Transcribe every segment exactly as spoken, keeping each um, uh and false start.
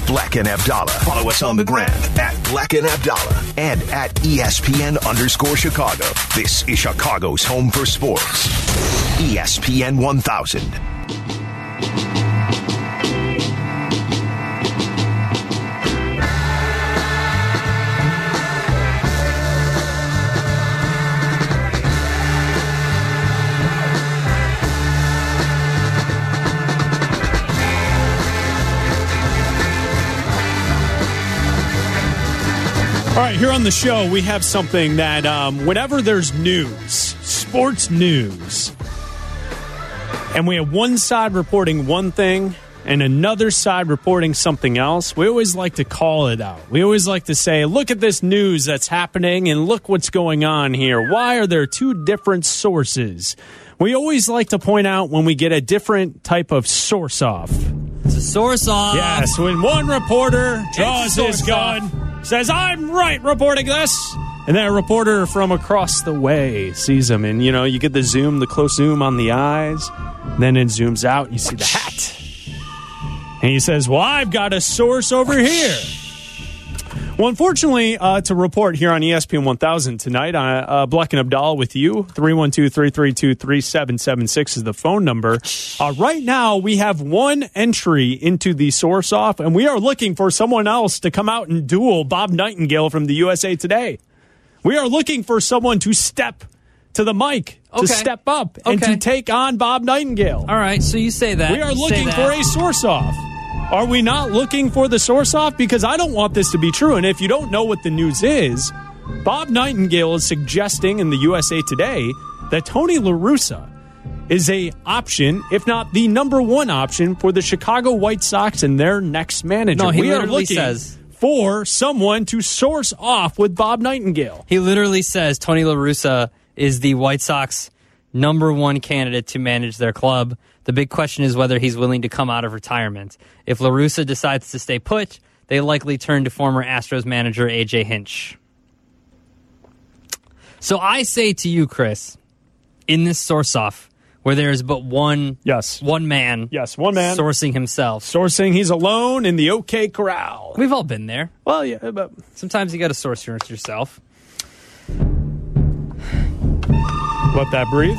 Black and Abdallah. Follow us on the gram at Black and Abdallah and at E S P N underscore Chicago. This is Chicago's home for sports. E S P N one thousand. All right, here on the show, we have something that um, whenever there's news, sports news, and we have one side reporting one thing and another side reporting something else, we always like to call it out. We always like to say, look at this news that's happening and look what's going on here. Why are there two different sources? We always like to point out when we get a different type of source off. It's a source off. Yes, when one reporter draws his gun, off. Says, I'm right reporting this. And then a reporter from across the way sees him. And, you know, you get the zoom, the close zoom on the eyes. Then it zooms out and you see the hat. And he says, well, I've got a source over here. Well, unfortunately, uh, to report here on E S P N one thousand tonight, uh, uh, Black and Abdallah with you. three one two, three three two, three seven seven six is the phone number. Uh, right now, we have one entry into the source off, and we are looking for someone else to come out and duel Bob Nightingale from the U S A Today. We are looking for someone to step to the mic, okay. to step up, and okay. to take on Bob Nightingale. All right, so you say that. We are you looking for a source off. Are we not looking for the source off? Because I don't want this to be true. And if you don't know what the news is, Bob Nightingale is suggesting in the U S A Today that Tony La Russa is a option, if not the number one option, for the Chicago White Sox and their next manager. No, he we are literally looking says for someone to source off with Bob Nightingale. He literally says Tony La Russa is the White Sox number one candidate to manage their club. The big question is whether he's willing to come out of retirement. If La Russa decides to stay put, they likely turn to former Astros manager A J Hinch. So I say to you, Chris, in this source-off, where there is but one, yes, one man, yes, one man sourcing himself, sourcing, he's alone in the OK Corral. We've all been there. Well, yeah, but sometimes you got to source yourself. Let that breathe.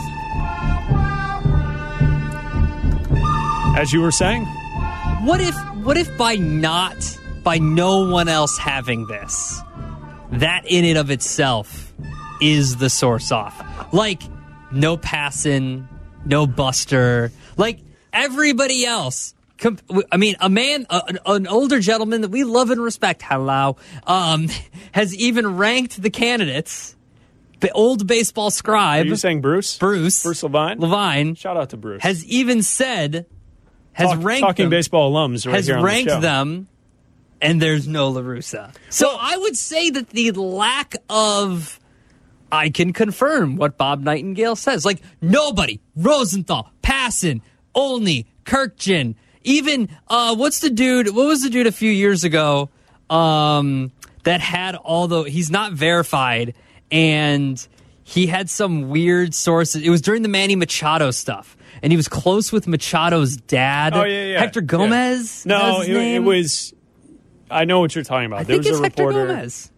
As you were saying, what if what if by not by no one else having this, that in and of itself is the source off? Like no Passan, no Buster, like everybody else. I mean, a man, a, an older gentleman that we love and respect, hello, um, has even ranked the candidates. The old baseball scribe. Are you saying Bruce? Bruce. Bruce Levine? Levine. Shout out to Bruce. Has even said, has Talk, ranked Talking them, baseball alums right has here on ranked the show. them, and there's no La Russa. So well, I would say that the lack of, I can confirm what Bob Nightingale says. Like, nobody, Rosenthal, Passan, Olney, Kirkjian, even, uh, what's the dude, what was the dude a few years ago um, that had all the, he's not verified, and he had some weird sources. It was during the Manny Machado stuff, and he was close with Machado's dad. Oh, yeah, yeah. Hector Gomez? Yeah. No, his it, name? it was... I know what you're talking about. I there think was it's a Hector reporter. Gomez.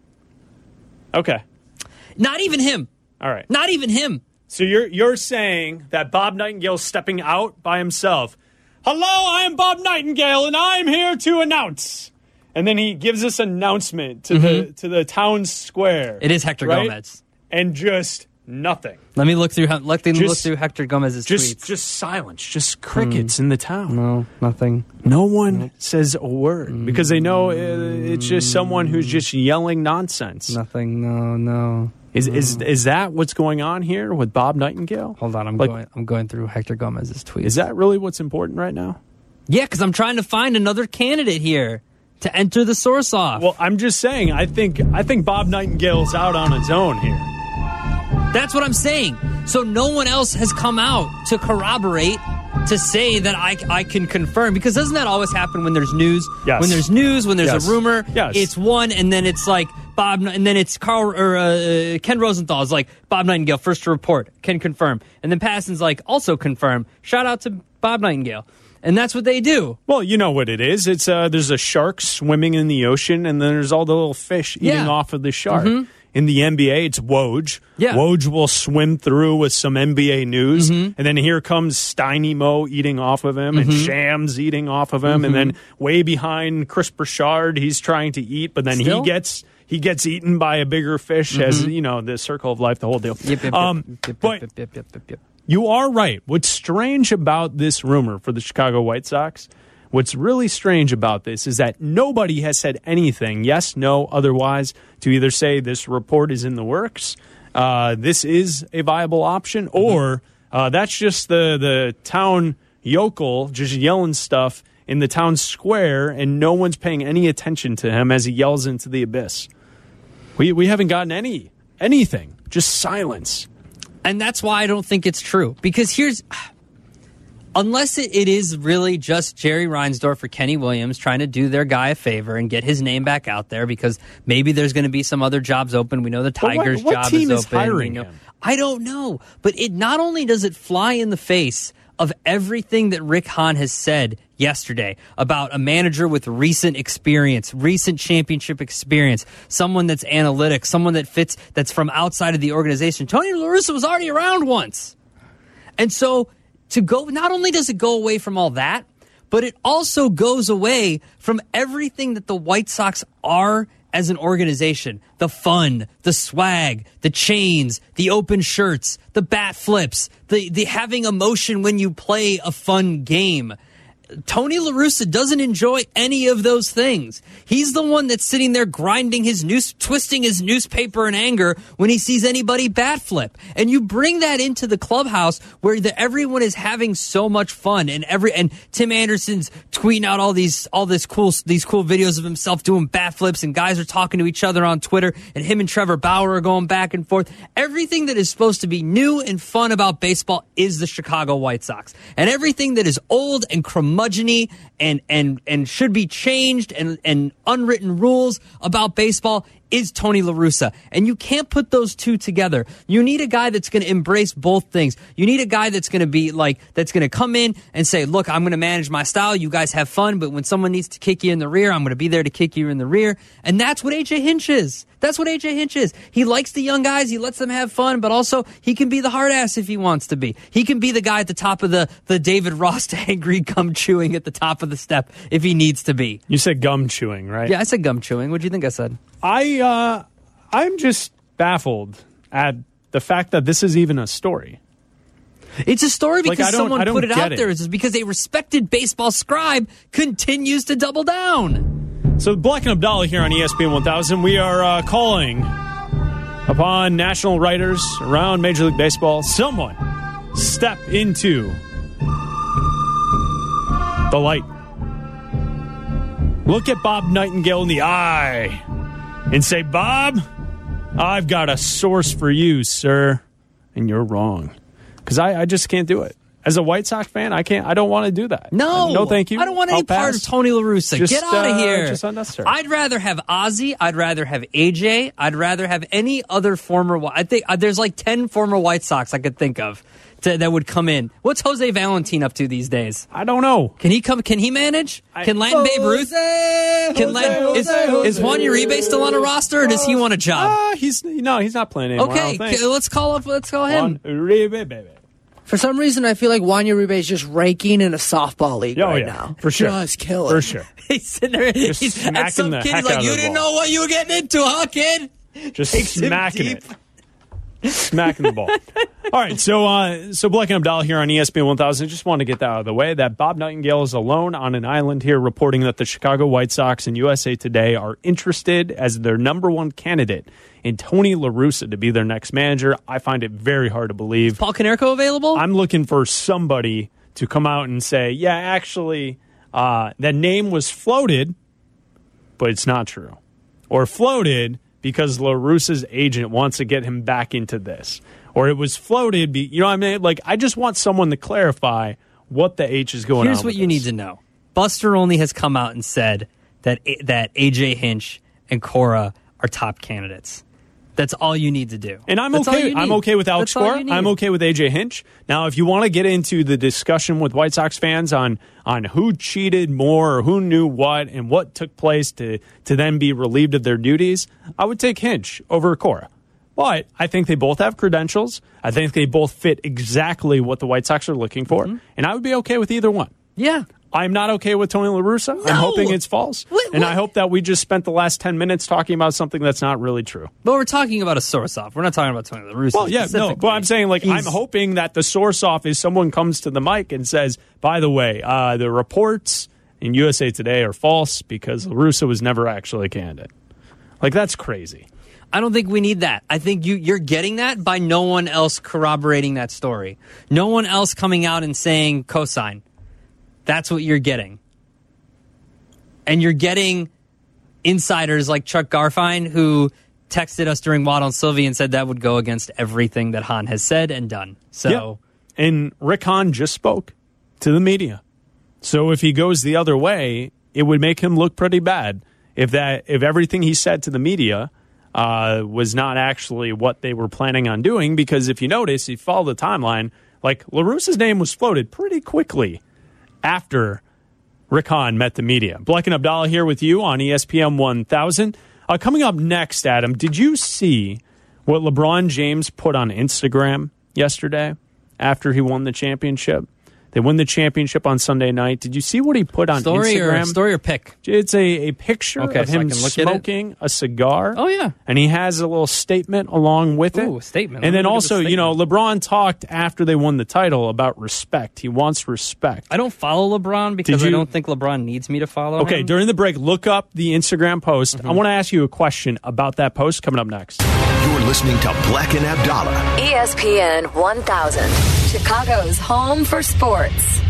Okay. Not even him. All right. Not even him. So you're you're saying that Bob Nightingale's stepping out by himself. Hello, I am Bob Nightingale, and I'm here to announce... And then he gives this announcement to mm-hmm. the to the town square. It is Hector right? Gomez, and just nothing. Let me look through. Let me just, look through Hector Gomez's just, tweets. Just silence. Just crickets mm. in the town. No, nothing. No one nope. says a word mm. because they know it's just someone who's just yelling nonsense. Nothing. No, no. Is no. is is that what's going on here with Bob Nightingale? Hold on, I'm like, going. I'm going through Hector Gomez's tweets. Is that really what's important right now? Yeah, because I'm trying to find another candidate here to enter the source off. Well, I'm just saying, I think I think Bob Nightingale's out on his own here. That's what I'm saying. So no one else has come out to corroborate, to say that I, I can confirm. Because doesn't that always happen when there's news? Yes. When there's news, when there's yes. a rumor, yes. it's one, and then it's like Bob, and then it's Carl or uh, Ken Rosenthal is like Bob Nightingale first to report, can confirm, and then Passan's like also confirm. Shout out to Bob Nightingale. And that's what they do. Well, you know what it is. It's uh, there's a shark swimming in the ocean, and then there's all the little fish eating Yeah. off of the shark. Mm-hmm. In the N B A, it's Woj. Yeah. Woj will swim through with some N B A news, Mm-hmm. and then here comes Steiny Mo eating off of him, and Shams eating off of him, and then way behind Chris Burchard, he's trying to eat, but then Still? he gets he gets eaten by a bigger fish, as you know, the circle of life, the whole deal. Yep, yep, Um, yep, yep, but yep, yep, yep, yep, yep. you are right. What's strange about this rumor for the Chicago White Sox, what's really strange about this is that nobody has said anything, yes, no, otherwise, to either say this report is in the works, uh, this is a viable option, or uh, that's just the, the town yokel just yelling stuff in the town square, and no one's paying any attention to him as he yells into the abyss. We we haven't gotten any anything, just silence. And that's why I don't think it's true. Because here's, unless it, it is really just Jerry Reinsdorf or Kenny Williams trying to do their guy a favor and get his name back out there, because maybe there's going to be some other jobs open. We know the But what- Tigers' what job team is is open. hiring We know- him? I don't know. But it not only does it fly in the face of everything that Rick Hahn has said yesterday about a manager with recent experience, recent championship experience, someone that's analytic, someone that fits, that's from outside of the organization. Tony La Russa was already around once. And so to go, not only does it go away from all that, but it also goes away from everything that the White Sox are as an organization. The fun, the swag, the chains, the open shirts, the bat flips, the, the having emotion when you play a fun game. Tony La Russa doesn't enjoy any of those things. He's the one that's sitting there grinding his news, twisting his newspaper in anger when he sees anybody bat flip. And you bring that into the clubhouse where the, everyone is having so much fun, and every and Tim Anderson's tweeting out all these all this cool these cool videos of himself doing bat flips, and guys are talking to each other on Twitter, and him and Trevor Bauer are going back and forth. Everything that is supposed to be new and fun about baseball is the Chicago White Sox, and everything that is old and curmudgeon and and and should be changed and and unwritten rules about baseball is Tony La Russa. And you can't put those two together. You need a guy that's going to embrace both things. You need a guy that's going to be like, that's going to come in and say, look, I'm going to manage my style. You guys have fun. But when someone needs to kick you in the rear, I'm going to be there to kick you in the rear. And that's what A J Hinch is. That's what A J Hinch is. He likes the young guys. He lets them have fun, but also he can be the hard ass if he wants to be. He can be the guy at the top of the, the David Ross angry gum chewing at the top of the step if he needs to be. You said gum chewing, right? Yeah, I said gum chewing. What do you think I said? I uh, I'm just baffled at the fact that this is even a story. It's a story Like, because I don't- someone I don't put it get out it. there. It's because a respected baseball scribe continues to double down. So Black and Abdallah here on E S P N one thousand. We are uh, calling upon national writers around Major League Baseball. Someone step into the light. Look at Bob Nightingale in the eye and say, Bob, I've got a source for you, sir. And you're wrong. Because I, I just can't do it. As a White Sox fan, I can't. I don't want to do that. No, Uh, no, thank you. I don't want any I'll part pass. of Tony La Russa. Just, Get out of uh, here. just unnecessary. I'd rather have Ozzie. I'd rather have A J. I'd rather have any other former. Whi- I think uh, there's like ten former White Sox I could think of to, that would come in. What's Jose Valentin up to these days? I don't know. Can he come? Can he manage? Can Latin Babe Ruth? Can Latin, is, is Juan Uribe still on a roster, or does he want a job? Ah, he's no, he's not playing anymore. I Okay, don't think. c- let's call up. Let's call him. Juan Uribe, baby. For some reason, I feel like Juan Uribe is just ranking in a softball league Oh, right yeah, now. for sure. Just killing. For sure. He's sitting there. Just He's, and smacking some the kid heck is like, out of "You the didn't ball. know what you were getting into, huh, kid?" Just Takes him smacking deep. it. Smacking the ball. All right, so uh, so Black and Abdallah here on E S P N one thousand. Just want to get that out of the way that Bob Nightingale is alone on an island here reporting that the Chicago White Sox and U S A Today are interested as their number one candidate in Tony La Russa to be their next manager. I find it very hard to believe. Paul Konerko available? I'm looking for somebody to come out and say, yeah, actually, uh, that name was floated, but it's not true. Or floated because La Russa's agent wants to get him back into this. Or it was floated, be, you know what I mean? Like, I just want someone to clarify what the H is going Here's on what with you this. need to know. Buster Olney has come out and said that that A J Hinch and Cora are top candidates. That's all you need to do. And I'm That's all okay. you I'm need. okay with Alex That's all Cora. you need. I'm okay with A J Hinch. Now, if you want to get into the discussion with White Sox fans on on who cheated more or who knew what and what took place to to then be relieved of their duties, I would take Hinch over Cora. But I think they both have credentials. I think they both fit exactly what the White Sox are looking for, mm-hmm. and I would be okay with either one. Yeah. I'm not okay with Tony La Russa. No! I'm hoping it's false. What, and what? I hope that we just spent the last ten minutes talking about something that's not really true. But we're talking about a source off. We're not talking about Tony La Russa. Well, yeah, no, but I'm saying, like, He's, I'm hoping that the source off is someone comes to the mic and says, by the way, uh, the reports in U S A Today are false because La Russa was never actually a candidate. Like, that's crazy. I don't think we need that. I think you, you're getting that by no one else corroborating that story. No one else coming out and saying cosign. That's what you're getting. And you're getting insiders like Chuck Garfien, who texted us during Waddle and Sylvie and said that would go against everything that Hahn has said and done. So, yeah. And Rick Hahn just spoke to the media. So if he goes the other way, it would make him look pretty bad. If that, if everything he said to the media uh, was not actually what they were planning on doing, because if you notice, if you follow the timeline, like La Russa's name was floated pretty quickly after Rick Hahn met the media. Black and Abdallah here with you on E S P N one thousand. Uh, coming up next, Adam, did you see what LeBron James put on Instagram yesterday after he won the championship? They won the championship on Sunday night. Did you see what he put on story Instagram? Or, story or pic? It's a, a picture okay, of so him I can look smoking a cigar. Oh, yeah. And he has a little statement along with it. Ooh, a statement. And Let then me look at also, the you know, statement. LeBron talked after they won the title about respect. He wants respect. I don't follow LeBron because Did you- I don't think LeBron needs me to follow Okay, him. during the break, look up the Instagram post. Mm-hmm. I want to ask you a question about that post coming up next. You're listening to Black and Abdallah. E S P N one thousand, Chicago's home for sports.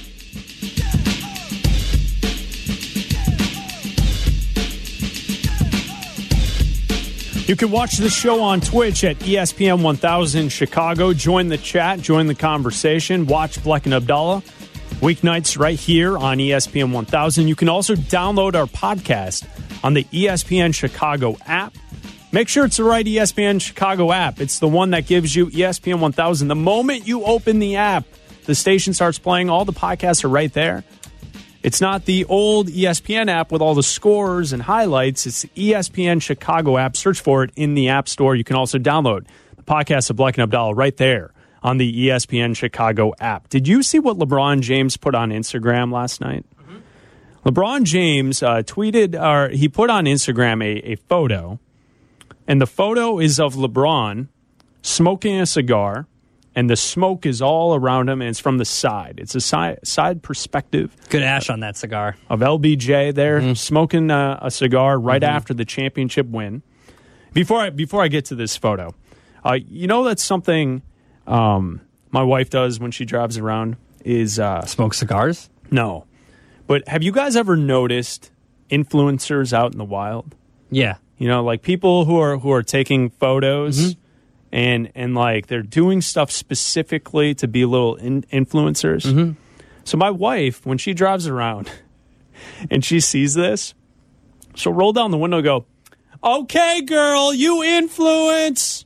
You can watch the show on Twitch at E S P N one thousand Chicago. Join the chat, join the conversation. Watch Black and Abdallah weeknights right here on E S P N one thousand. You can also download our podcast on the E S P N Chicago app. Make sure it's the right E S P N Chicago app. It's the one that gives you E S P N one thousand. The moment you open the app, the station starts playing. All the podcasts are right there. It's not the old E S P N app with all the scores and highlights. It's the E S P N Chicago app. Search for it in the App Store. You can also download the podcast of Black and Abdallah right there on the E S P N Chicago app. Did you see what LeBron James put on Instagram last night? Mm-hmm. LeBron James uh, tweeted, or he put on Instagram a, a photo, and the photo is of LeBron smoking a cigar, and the smoke is all around him, and it's from the side. It's a side, side perspective. Good ash on that cigar. Of L B J there, Mm-hmm. smoking a, a cigar right Mm-hmm. after the championship win. Before I, before I get to this photo, uh, you know that's something um, my wife does when she drives around is... Uh, Smoke cigars? no. But have you guys ever noticed influencers out in the wild? Yeah. You know, like people who are who are taking photos... Mm-hmm. And and like they're doing stuff specifically to be little in, influencers. Mm-hmm. So my wife, when she drives around and she sees this, she'll roll down the window and go, "Okay, girl, you influence."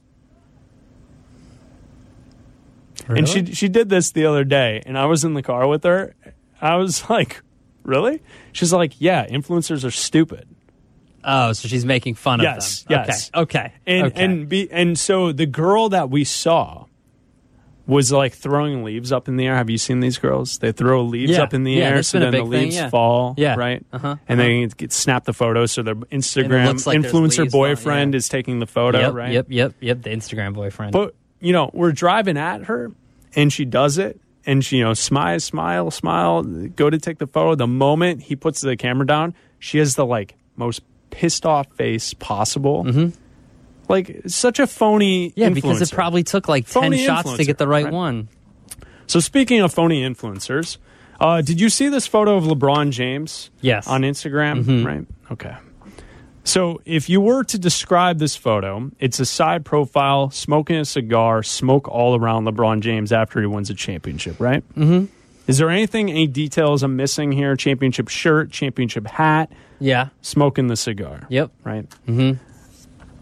Really? And she she did this the other day, and I was in the car with her. I was like, "Really?" She's like, "Yeah, influencers are stupid." Oh, so she's making fun Yes, of them. yes. Okay. Okay. And okay. and be, and so the girl that we saw was like throwing leaves up in the air. Have you seen these girls? They throw leaves Yeah. up in the Yeah, air, that's so been a then the big thing, leaves yeah. fall. Yeah. Right. Uh-huh, And uh-huh. they get snap the photo. So their Instagram looks like there's influencer leaves falling, boyfriend yeah. is taking the photo. Yep, right. yep, yep, yep. The Instagram boyfriend. But you know, we're driving at her, and she does it, and she you know smile, smile, smile, go to take the photo. The moment he puts the camera down, she has the like most pissed off face possible. Mm-hmm. Like such a phony yeah, because it influencer. probably took like ten Phony shots to influencer, get the right, right? one. So speaking of phony influencers, uh, did you see this photo of LeBron James? Yes. On Instagram, Mm-hmm. right? Okay. So if you were to describe this photo, it's a side profile, smoking a cigar, smoke all around LeBron James after he wins a championship, right? Mm-hmm. Is there anything, any details I'm missing here? Championship shirt, championship hat, Yeah. smoking the cigar. Yep. Right? Mm-hmm.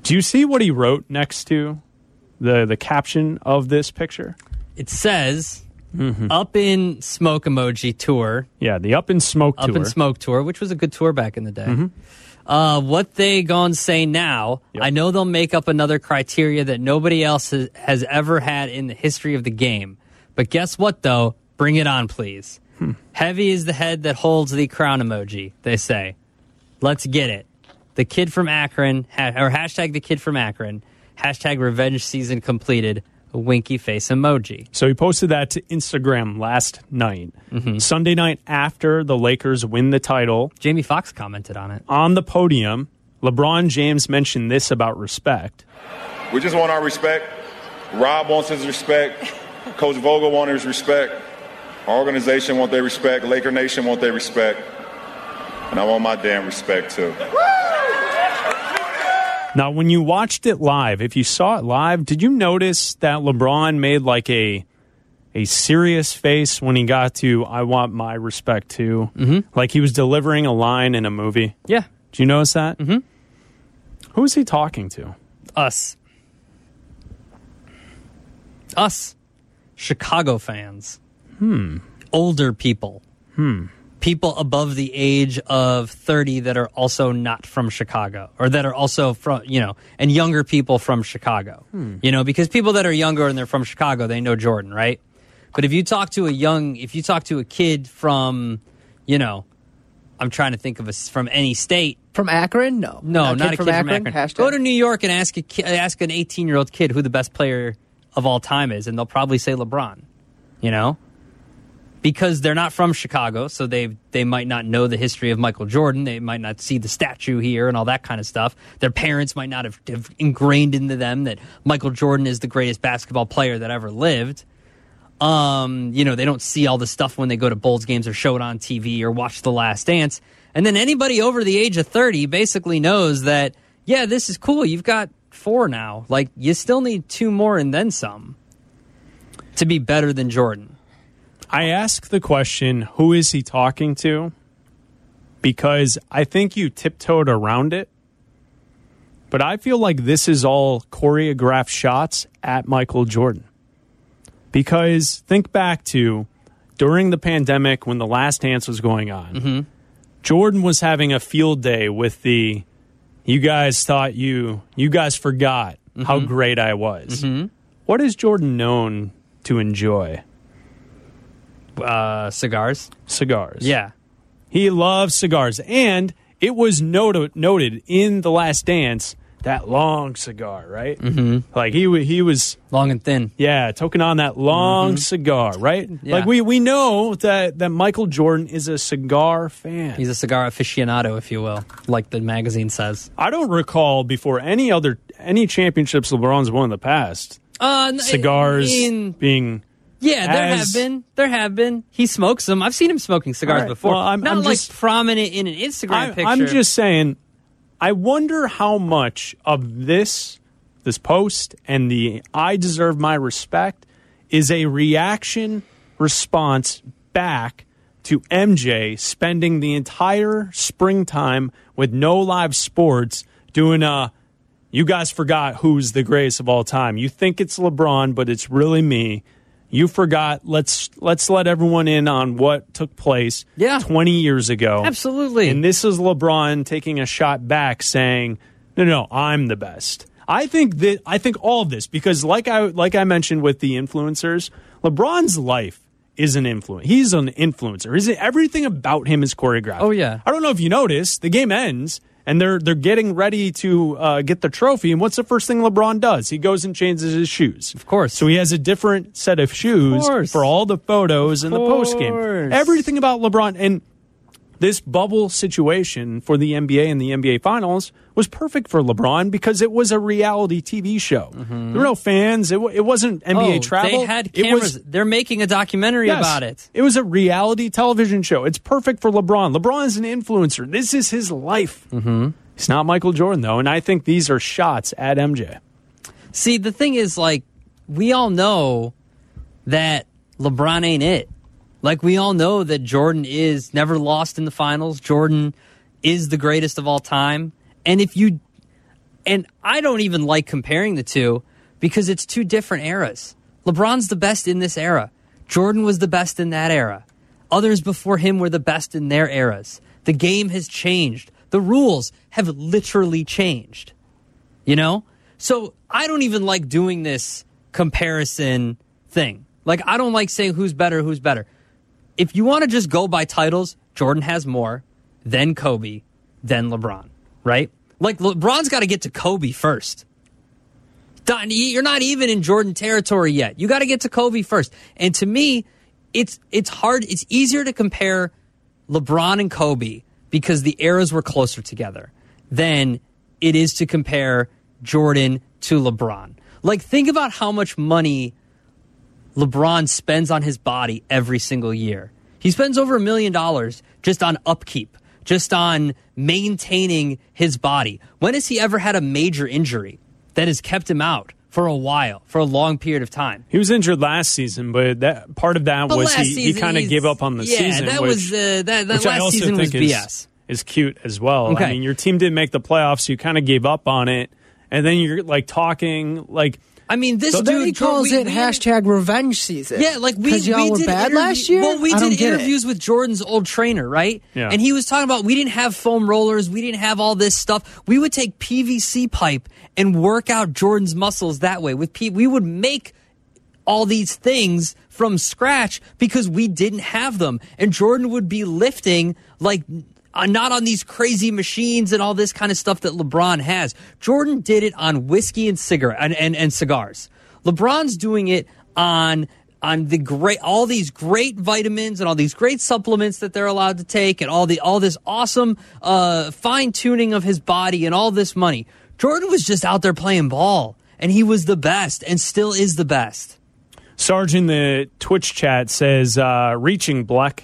Do you see what he wrote next to the the caption of this picture? It says, mm-hmm. Up in Smoke Emoji Tour. Yeah, the Up in Smoke Up Tour. in Smoke Tour, which was a good tour back in the day. Mm-hmm. Uh, what they gonna say now, yep. I know they'll make up another criteria that nobody else has, has ever had in the history of the game. But guess what, though? Bring it on, please. Hmm. Heavy is the head that holds the crown emoji, they say. Let's get it. The kid from Akron, ha- or hashtag the kid from Akron, hashtag revenge season completed, a winky face emoji. So he posted that to Instagram last night. Mm-hmm. Sunday night after the Lakers win the title. Jamie Foxx commented on it. On the podium, LeBron James mentioned this about respect. We just want our respect. Rob wants his respect. Coach Vogel wants his respect. Our organization wants their respect. Laker Nation wants their respect. And I want my damn respect, too. Now, when you watched it live, if you saw it live, did you notice that LeBron made like a a serious face when he got to "I want my respect too"? Mm-hmm. Like he was delivering a line in a movie. Yeah. Did you notice that? Mm-hmm. Who is he talking to? Us. Us. Chicago fans. Hmm. Older people. Hmm. People above the age of thirty that are also not from Chicago, or that are also from, you know, and younger people from Chicago. Hmm. You know, because people that are younger and they're from Chicago, they know Jordan, right? But if you talk to a young, if you talk to a kid from, you know, I'm trying to think of a, from any state. From Akron? No. No, not, not kid a from kid Akron. from Akron. Hashtag. Go to New York and ask a ki- ask an eighteen-year-old kid who the best player of all time is, and they'll probably say LeBron, you know? Because they're not from Chicago, so they they might not know the history of Michael Jordan. They might not see the statue here and all that kind of stuff. Their parents might not have, have ingrained into them that Michael Jordan is the greatest basketball player that ever lived. Um, you know, they don't see all the stuff when they go to Bulls games or show it on T V or watch The Last Dance. And then anybody over the age of thirty basically knows that, yeah, this is cool. You've got four now. Like, you still need two more and then some to be better than Jordan. I ask the question, who is he talking to? Because I think you tiptoed around it. But I feel like this is all choreographed shots at Michael Jordan. Because think back to during the pandemic when The Last Dance was going on. Mm-hmm. Jordan was having a field day with the, you guys thought you, you guys forgot mm-hmm. how great I was. Mm-hmm. What is Jordan known to enjoy? Uh, cigars. Cigars. Yeah. He loves cigars. And it was noted, noted in The Last Dance, that long cigar, right? Mm-hmm. Like he he was... Long and thin. Yeah, toking on that long mm-hmm. cigar, right? Yeah. Like we, we know that, that Michael Jordan is a cigar fan. He's a cigar aficionado, if you will, like the magazine says. I don't recall before any other any championships LeBron's won in the past. Uh, cigars in, being... Yeah, there as, have been. There have been. He smokes them. I've seen him smoking cigars right, before. Well, I'm, Not I'm like just, prominent in an Instagram I, picture. I'm just saying, I wonder how much of this, this post and the I deserve my respect is a reaction response back to M J spending the entire springtime with no live sports doing a, you guys forgot who's the greatest of all time. You think it's LeBron, but it's really me. You forgot. Let's let's let everyone in on what took place yeah. twenty years ago. Absolutely. And this is LeBron taking a shot back, saying, "No, no, I'm the best." I think that I think all of this because, like I like I mentioned with the influencers, LeBron's life is an influence. He's an influencer. Is it everything about him is choreographed? Oh yeah. I don't know if you noticed. The game ends. And they're they're getting ready to uh, get the trophy. And what's the first thing LeBron does? He goes and changes his shoes. Of course. So he has a different set of shoes of for all the photos of and the post game. Everything about LeBron. And this bubble situation for the N B A and the N B A Finals was perfect for LeBron because it was a reality T V show. Mm-hmm. There were no fans. It, w- it wasn't N B A oh, travel. They had cameras. It was, They're making a documentary yes, about it. It was a reality television show. It's perfect for LeBron. LeBron is an influencer. This is his life. Mm-hmm. He's not Michael Jordan, though, and I think these are shots at M J. See, the thing is, like, we all know that LeBron ain't it. Like, we all know that Jordan is never lost in the finals. Jordan is the greatest of all time. And if you... And I don't even like comparing the two because it's two different eras. LeBron's the best in this era. Jordan was the best in that era. Others before him were the best in their eras. The game has changed. The rules have literally changed. You know? So I don't even like doing this comparison thing. Like, I don't like saying who's better, who's better. If you want to just go by titles, Jordan has more, then Kobe, then LeBron, right? Like, LeBron's got to get to Kobe first. You're not even in Jordan territory yet. You got to get to Kobe first. And to me, it's it's hard. It's easier to compare LeBron and Kobe because the eras were closer together than it is to compare Jordan to LeBron. Like, think about how much money LeBron spends on his body every single year. He spends over a million dollars just on upkeep, just on maintaining his body. When has he ever had a major injury that has kept him out for a while, for a long period of time? He was injured last season, but that part of that But was he, season, he kind of gave up on the yeah, season. that which, was uh, that, that which I last also season was think B is, S. is cute as well. Okay. I mean, your team didn't make the playoffs, so you kind of gave up on it, and then you're like talking like. I mean, this So dude then he calls we, it we, hashtag revenge season. Yeah, like we, because y'all we were did bad interview- last year. Well, we I don't did get interviews it. with Jordan's old trainer, right? Yeah. And he was talking about we didn't have foam rollers, we didn't have all this stuff. We would take P V C pipe and work out Jordan's muscles that way. With P, we would make all these things from scratch because we didn't have them, and Jordan would be lifting like. Uh, not on these crazy machines and all this kind of stuff that LeBron has. Jordan did it on whiskey and cigarette and, and, and cigars. LeBron's doing it on on the great all these great vitamins and all these great supplements that they're allowed to take and all the all this awesome uh, fine tuning of his body and all this money. Jordan was just out there playing ball, and he was the best and still is the best. Sarge in the Twitch chat says, uh, reaching Bleck.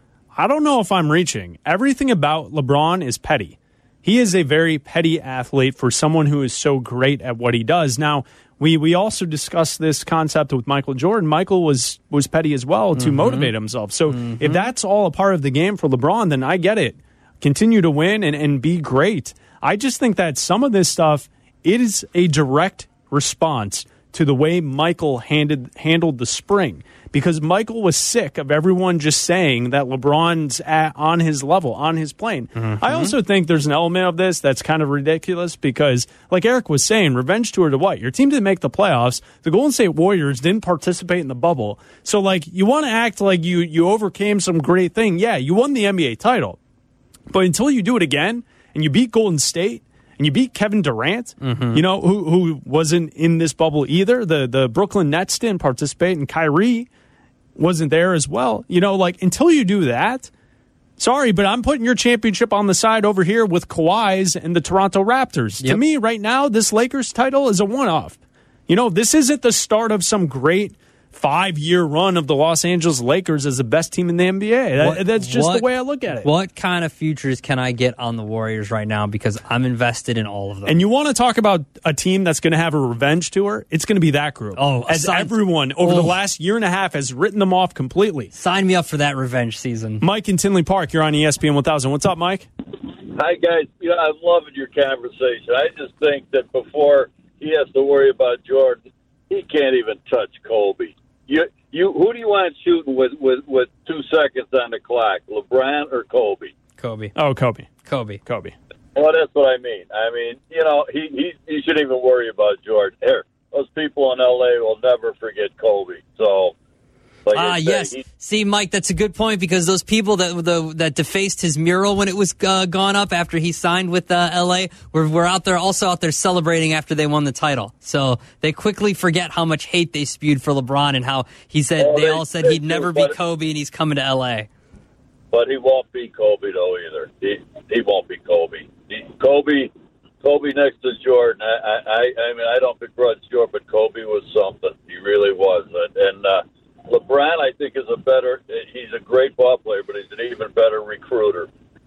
I don't know if I'm reaching. Everything about LeBron is petty. He is a very petty athlete for someone who is so great at what he does. Now, we we also discussed this concept with Michael Jordan. Michael was was petty as well to mm-hmm. motivate himself. So mm-hmm. if that's all a part of the game for LeBron, then I get it. Continue to win and, and be great. I just think that some of this stuff, it is a direct response to the way Michael handed, handled the spring. Because Michael was sick of everyone just saying that LeBron's at, on his level, on his plane. Mm-hmm. I also think there's an element of this that's kind of ridiculous because, like Eric was saying, revenge tour to what? Your team didn't make the playoffs. The Golden State Warriors didn't participate in the bubble. So, like, you want to act like you, you overcame some great thing. Yeah, you won the N B A title. But until you do it again and you beat Golden State, and you beat Kevin Durant, mm-hmm. you know, who who wasn't in this bubble either. The the Brooklyn Nets didn't participate, and Kyrie wasn't there as well. You know, like, until you do that, sorry, but I'm putting your championship on the side over here with Kawhi's and the Toronto Raptors. Yep. To me, right now, this Lakers title is a one-off. You know, this isn't the start of some great five-year run of the Los Angeles Lakers as the best team in the N B A. That, what, that's just what, the way I look at it. What kind of futures can I get on the Warriors right now? Because I'm invested in all of them. And you want to talk about a team that's going to have a revenge tour? It's going to be that group. Oh, as sign- everyone over oh. the last year and a half has written them off completely. Sign me up for that revenge season. Mike in Tinley Park, you're on E S P N one thousand. What's up, Mike? Hi, guys. You know, I'm loving your conversation. I just think that before he has to worry about Jordan, he can't even touch Kobe. You, you, who do you want shooting with, with, with two seconds on the clock, LeBron or Kobe? Kobe. Oh, Kobe. Kobe. Kobe. Well, that's what I mean. I mean, you know, he, he, he shouldn't even worry about Jordan. Here, those people in L A will never forget Kobe. So, like ah, yes. He, See, Mike, that's a good point because those people that the, that defaced his mural when it was uh, gone up after he signed with uh, L A were, were out there also out there celebrating after they won the title. So they quickly forget how much hate they spewed for LeBron and how he said well, they, they all said he'd never be but, Kobe and he's coming to L A. But he won't be Kobe though either. He he won't be Kobe. He, Kobe. Kobe next to Jordan. I, I I mean I don't begrudge Jordan, but Kobe was something. He really was. And, and uh, LeBron, I think, is a better. He's a great ball player, but he's an even better recruiter.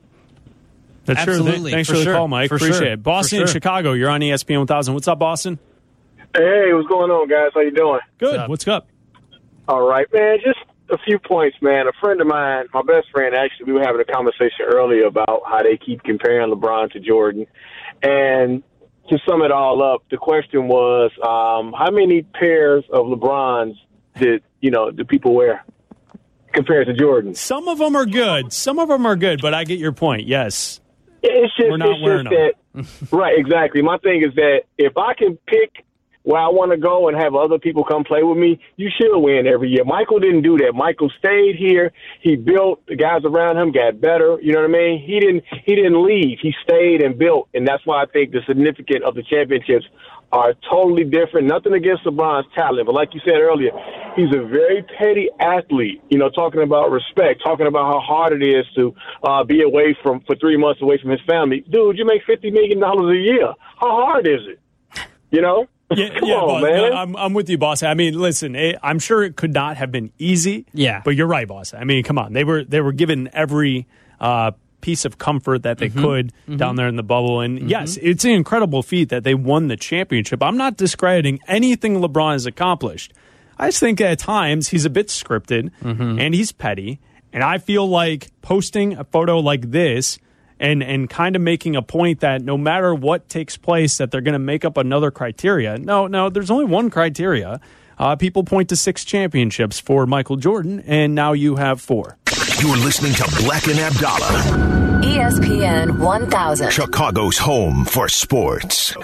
That's Absolutely. True. Thanks for, for the sure. call, Mike. For Appreciate sure. it. Boston for and sure. Chicago. You're on E S P N one thousand. What's up, Boston? Hey, what's going on, guys? How you doing? Good. What's What's up? All right, man. Just a few points, man. A friend of mine, my best friend, actually, we were having a conversation earlier about how they keep comparing LeBron to Jordan. And to sum it all up, the question was, um, how many pairs of LeBrons did, you know, do people wear compared to Jordan? Some of them are good. Some of them are good, but I get your point. Yes. It's just, We're not it's wearing just that, right, exactly. My thing is that if I can pick where I want to go and have other people come play with me, you should win every year. Michael didn't do that. Michael stayed here. He built. The guys around him got better. You know what I mean? He didn't He didn't leave. He stayed and built, and that's why I think the significance of the championships are totally different. Nothing against LeBron's talent, but like you said earlier, he's a very petty athlete, you know, talking about respect, talking about how hard it is to uh, be away from, for three months away from his family. Dude, you make fifty million dollars a year. How hard is it? You know? Yeah, Come yeah, on, boss. man. No, I'm, I'm with you, boss. I mean, listen, it, I'm sure it could not have been easy. Yeah. But you're right, boss. I mean, come on. They were they were given every uh, piece of comfort that they mm-hmm. could mm-hmm. down there in the bubble. And mm-hmm. yes, it's an incredible feat that they won the championship. I'm not discrediting anything LeBron has accomplished. I just think at times he's a bit scripted mm-hmm. and he's petty. And I feel like posting a photo like this and and kind of making a point that no matter what takes place, that they're going to make up another criteria. No, no, there's only one criteria. Uh, people point to six championships for Michael Jordan, and now you have four. You're listening to Black and Abdallah. E S P N one thousand. Chicago's home for sports.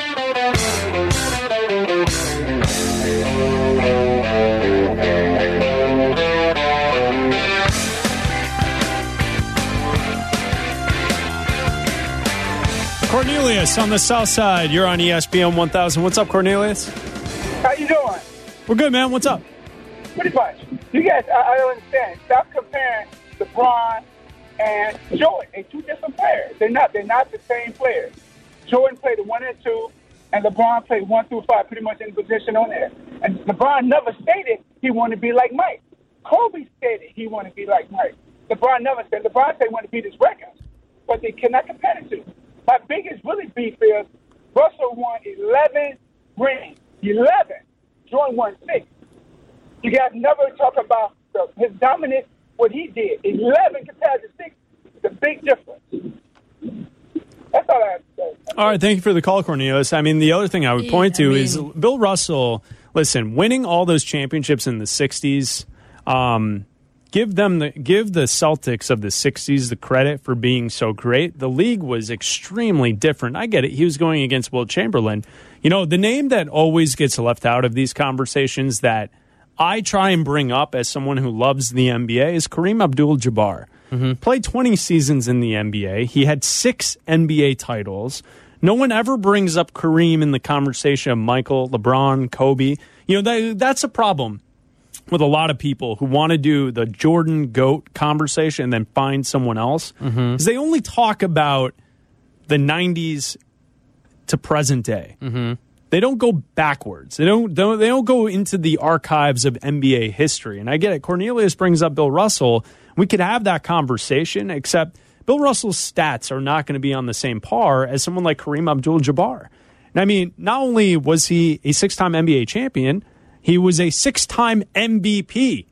Cornelius on the south side. You're on E S P N one thousand. What's up, Cornelius? How you doing? We're good, man. What's up? Pretty much. You guys, I, I don't understand. Stop comparing LeBron and Jordan. They're two different players. They're not. They're not the same players. Jordan played the one and two, and LeBron played one through five, pretty much in position on there. And LeBron never stated he wanted to be like Mike. Kobe stated he wanted to be like Mike. LeBron never said. LeBron said he wanted to beat his record, but they cannot compare the two. My biggest really beef is Russell won eleven rings. eleven. Jordan won six. You guys never talk about the, his dominance, what he did. eleven compared to six is a big difference. That's all I have to say. All right, thank you for the call, Cornelius. I mean, the other thing I would point yeah, to I mean, is Bill Russell, listen, winning all those championships in the sixties, um, Give them the give the Celtics of the sixties the credit for being so great. The league was extremely different. I get it. He was going against Wilt Chamberlain. You know, the name that always gets left out of these conversations that I try and bring up as someone who loves the N B A is Kareem Abdul-Jabbar. Mm-hmm. Played twenty seasons in the N B A. He had six N B A titles. No one ever brings up Kareem in the conversation of Michael, LeBron, Kobe. You know, that, that's a problem with a lot of people who want to do the Jordan GOAT conversation and then find someone else, mm-hmm. is they only talk about the nineties to present day. Mm-hmm. They don't go backwards. They don't, don't they don't go into the archives of N B A history. And I get it. Cornelius brings up Bill Russell. We could have that conversation, except Bill Russell's stats are not going to be on the same par as someone like Kareem Abdul-Jabbar. And I mean, not only was he a six-time N B A champion, he was a six-time M V P.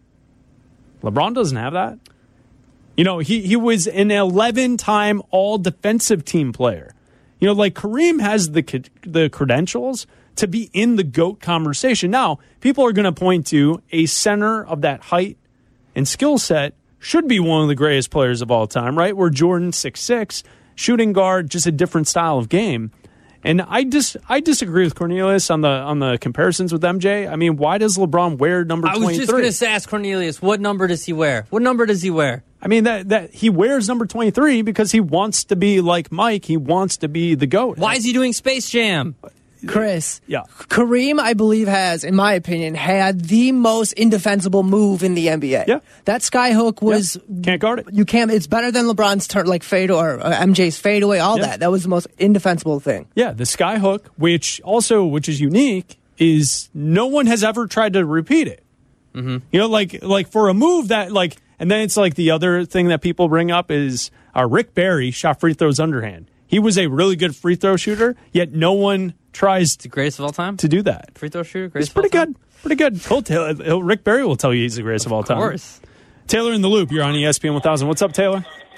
LeBron doesn't have that. You know, he, he was an eleven-time all-defensive team player. You know, like Kareem has the the credentials to be in the GOAT conversation. Now, people are going to point to a center of that height and skill set should be one of the greatest players of all time, right? Where Jordan, six six, shooting guard, just a different style of game. And I dis I disagree with Cornelius on the on the comparisons with M J. I mean, why does LeBron wear number twenty-three? I was just going to ask Cornelius, what number does he wear? What number does he wear? I mean, that that he wears number twenty-three because he wants to be like Mike. He wants to be the GOAT. Why is he doing Space Jam? Chris, yeah. Kareem, I believe, has, in my opinion, had the most indefensible move in the N B A. Yeah. That skyhook was... Yeah. Can't guard it. You can't. It's better than LeBron's turn, like fade or uh, M J's fadeaway, all yeah. that. That was the most indefensible thing. Yeah, the skyhook, which also, which is unique, is no one has ever tried to repeat it. Mm-hmm. You know, like like for a move that, like, and then it's like the other thing that people bring up is uh, Rick Barry shot free throws underhand. He was a really good free throw shooter, yet no one tries the greatest of all time to do that. Free throw shooter, greatest He's pretty of all time? good. Pretty good. Cool. Taylor, Rick Barry will tell you he's the greatest of, of all time. Of course. Taylor in the Loop, you're on E S P N one thousand. What's up, Taylor?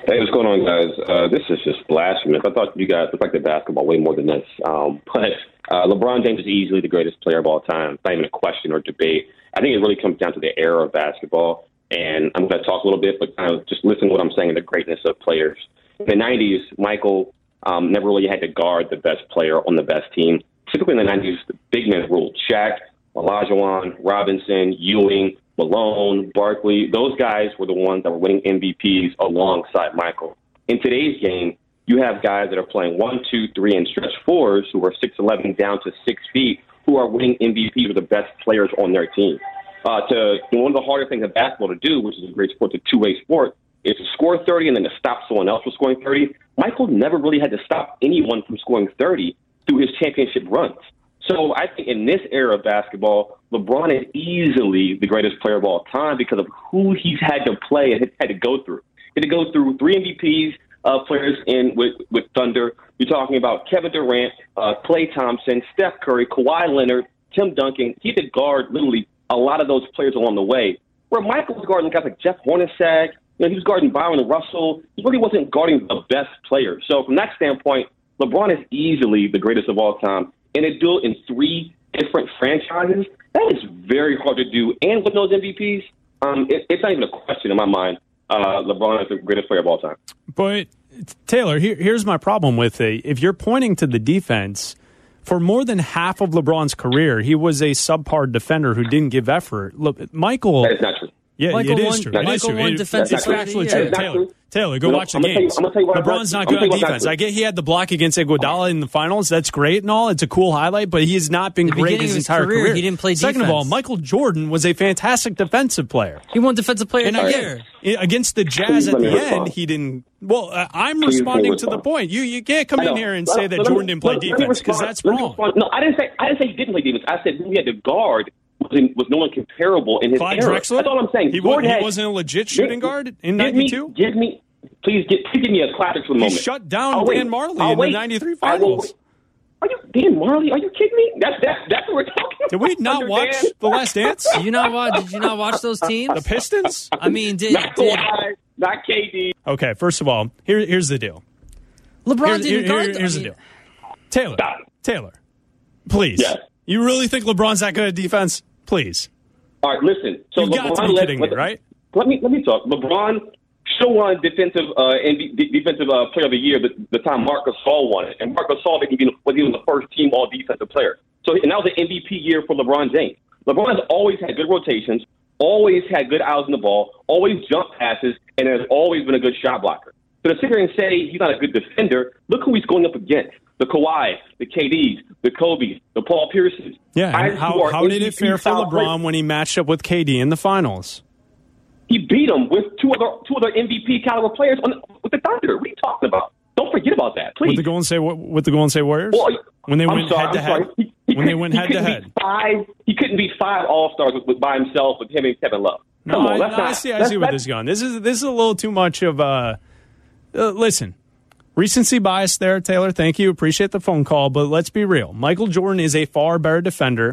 Hey, what's going on, guys? Uh, this is just blasphemous. I thought you guys respected basketball way more than this. Um, but uh, LeBron James is easily the greatest player of all time. It's not even a question or debate. I think it really comes down to the era of basketball. And I'm going to talk a little bit, but kind of just listen to what I'm saying, the greatness of players. In the nineties, Michael um, never really had to guard the best player on the best team. Typically in the nineties, the big men ruled. Shaq, Olajuwon, Robinson, Ewing, Malone, Barkley. Those guys were the ones that were winning M V Ps alongside Michael. In today's game, you have guys that are playing one, two, three, and stretch fours who are six eleven down to six feet who are winning M V Ps with the best players on their team. Uh, to one of the harder things in basketball to do, which is a great sport, it's a two-way sport, is to score thirty and then to stop someone else from scoring thirty. Michael never really had to stop anyone from scoring thirty through his championship runs. So I think in this era of basketball, LeBron is easily the greatest player of all time because of who he's had to play and had to go through. He had to go through three M V Ps, uh, players in with, with Thunder. You're talking about Kevin Durant, uh, Klay Thompson, Steph Curry, Kawhi Leonard, Tim Duncan. He had to guard literally a lot of those players along the way. Where Michael was guarding guys like Jeff Hornacek, you know, he was guarding Byron Russell. He really wasn't guarding the best players. So from that standpoint, LeBron is easily the greatest of all time. And to do it in three different franchises, that is very hard to do. And with those M V Ps, um, it, it's not even a question in my mind. Uh, LeBron is the greatest player of all time. But, Taylor, here, here's my problem with it. If you're pointing to the defense, for more than half of LeBron's career, he was a subpar defender who didn't give effort. Look, Michael. That is not true. Yeah, Michael it is won, true. Michael It is true. won It- defensive It's player of the actually year. true. Taylor, Taylor, go You know, watch the I'm gonna tell you- games. I'm gonna tell you what- LeBron's I'm not gonna good tell on you what's not defense. true. I get he had the block against Iguodala in the finals. That's great and all. It's a cool highlight, but he has not been The great beginning his of his entire career, career. he didn't play Second of all, defense. Michael Jordan was a fantastic defensive player. He won defensive player of And the again, year. i- against the Jazz Please at let me the respond. end, he didn't. Well, uh, I'm Please responding let me to the respond. point. You you can't come I in know. here and Let- say that let me- Jordan didn't play let- let me defense because respond. that's Let me wrong. respond. No, I didn't say I didn't say he didn't play defense. I said who he had to guard was, in, was no one comparable in his Clyde era. Drexler? That's all I'm saying. He, wa- Jordan he had- wasn't a legit shooting Give- guard in give me- ninety-two? Give me, please, get, please give me a classic for the He moment. shut down I'll wait. Dan Marley I'll in wait. the ninety-three I will finals. wait. Are you Dan Marley? Are you kidding me? That's that's that's what we're talking about. Did we not Under watch Dan? The Last Dance? Did you not watch? Did you not watch those teams? The Pistons? I mean, did, Not did Kawhi, not K D. Okay, first of all, here, here's the deal. LeBron Here- didn't here- guard here- them? here's I the mean, deal. Taylor, Stop. Taylor, please. Yes. You really think LeBron's that good at defense? Please. All right, listen. So You've got to be led- kidding me, let- right? Let me let me talk. LeBron should won defensive uh, N B A defensive uh, player of the year the, the time Marc Gasol won it, and Marc Gasol didn't even was even the first team all defensive player. So and that was the M V P year for LeBron James. LeBron has always had good rotations, always had good eyes on the ball, always jump passes, and has always been a good shot blocker. So to sit here and say he's not a good defender, look who he's going up against: the Kawhi, the K Ds, the Kobe's, the Paul Pierces. Yeah, Guys and who how, are how did it M V P fare for style players. LeBron when he matched up with K D in the finals? He beat him with two other two other M V P caliber players on with the Thunder. What are you talking about? Don't forget about that, please. With the Golden State, with the Golden State Warriors? Well, when they I'm went sorry, head to I'm head? sorry. He- he When they couldn't- went he head to couldn't head? beat Five, he couldn't beat five All Stars with, with by himself with him and Kevin Love. No, Come on, I, that's no, not, I see. I that's- see where that's- this is going. This is this is a little too much of a. Uh, listen, recency bias there, Taylor. Thank you. Appreciate the phone call, but let's be real. Michael Jordan is a far better defender,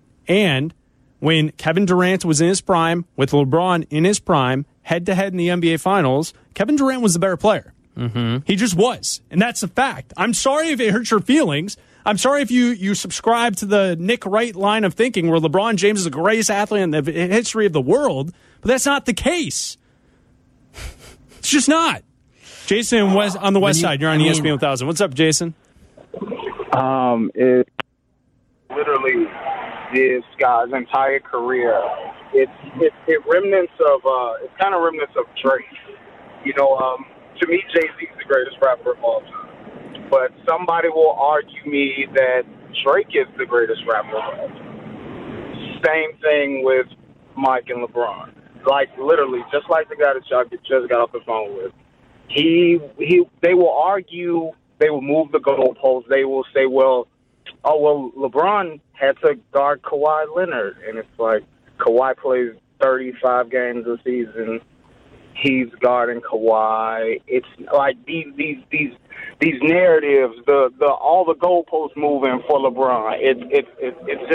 and when Kevin Durant was in his prime with LeBron in his prime, head to head in the N B A Finals, Kevin Durant was the better player. Mm-hmm. He just was, and that's a fact. I'm sorry if it hurts your feelings. I'm sorry if you, you subscribe to the Nick Wright line of thinking where LeBron James is the greatest athlete in the history of the world, but that's not the case. It's just not. Jason West, on the west you- side, you're on I mean- E S P N one thousand. What's up, Jason? Um, it literally this guy's entire career. It's it, it remnants of uh, it's kind of remnants of Drake. You know, um, to me, Jay Z is the greatest rapper of all time. But somebody will argue me that Drake is the greatest rapper of all time. Same thing with Mike and LeBron. Like literally, just like the guy that y'all just got off the phone with. He he. They will argue. They will move the goalposts. They will say, well, oh, well, LeBron had to guard Kawhi Leonard. And it's like Kawhi plays thirty-five games a season. He's guarding Kawhi. It's like these these these these narratives, the, the all the goalposts moving for LeBron. It's it, it, it's just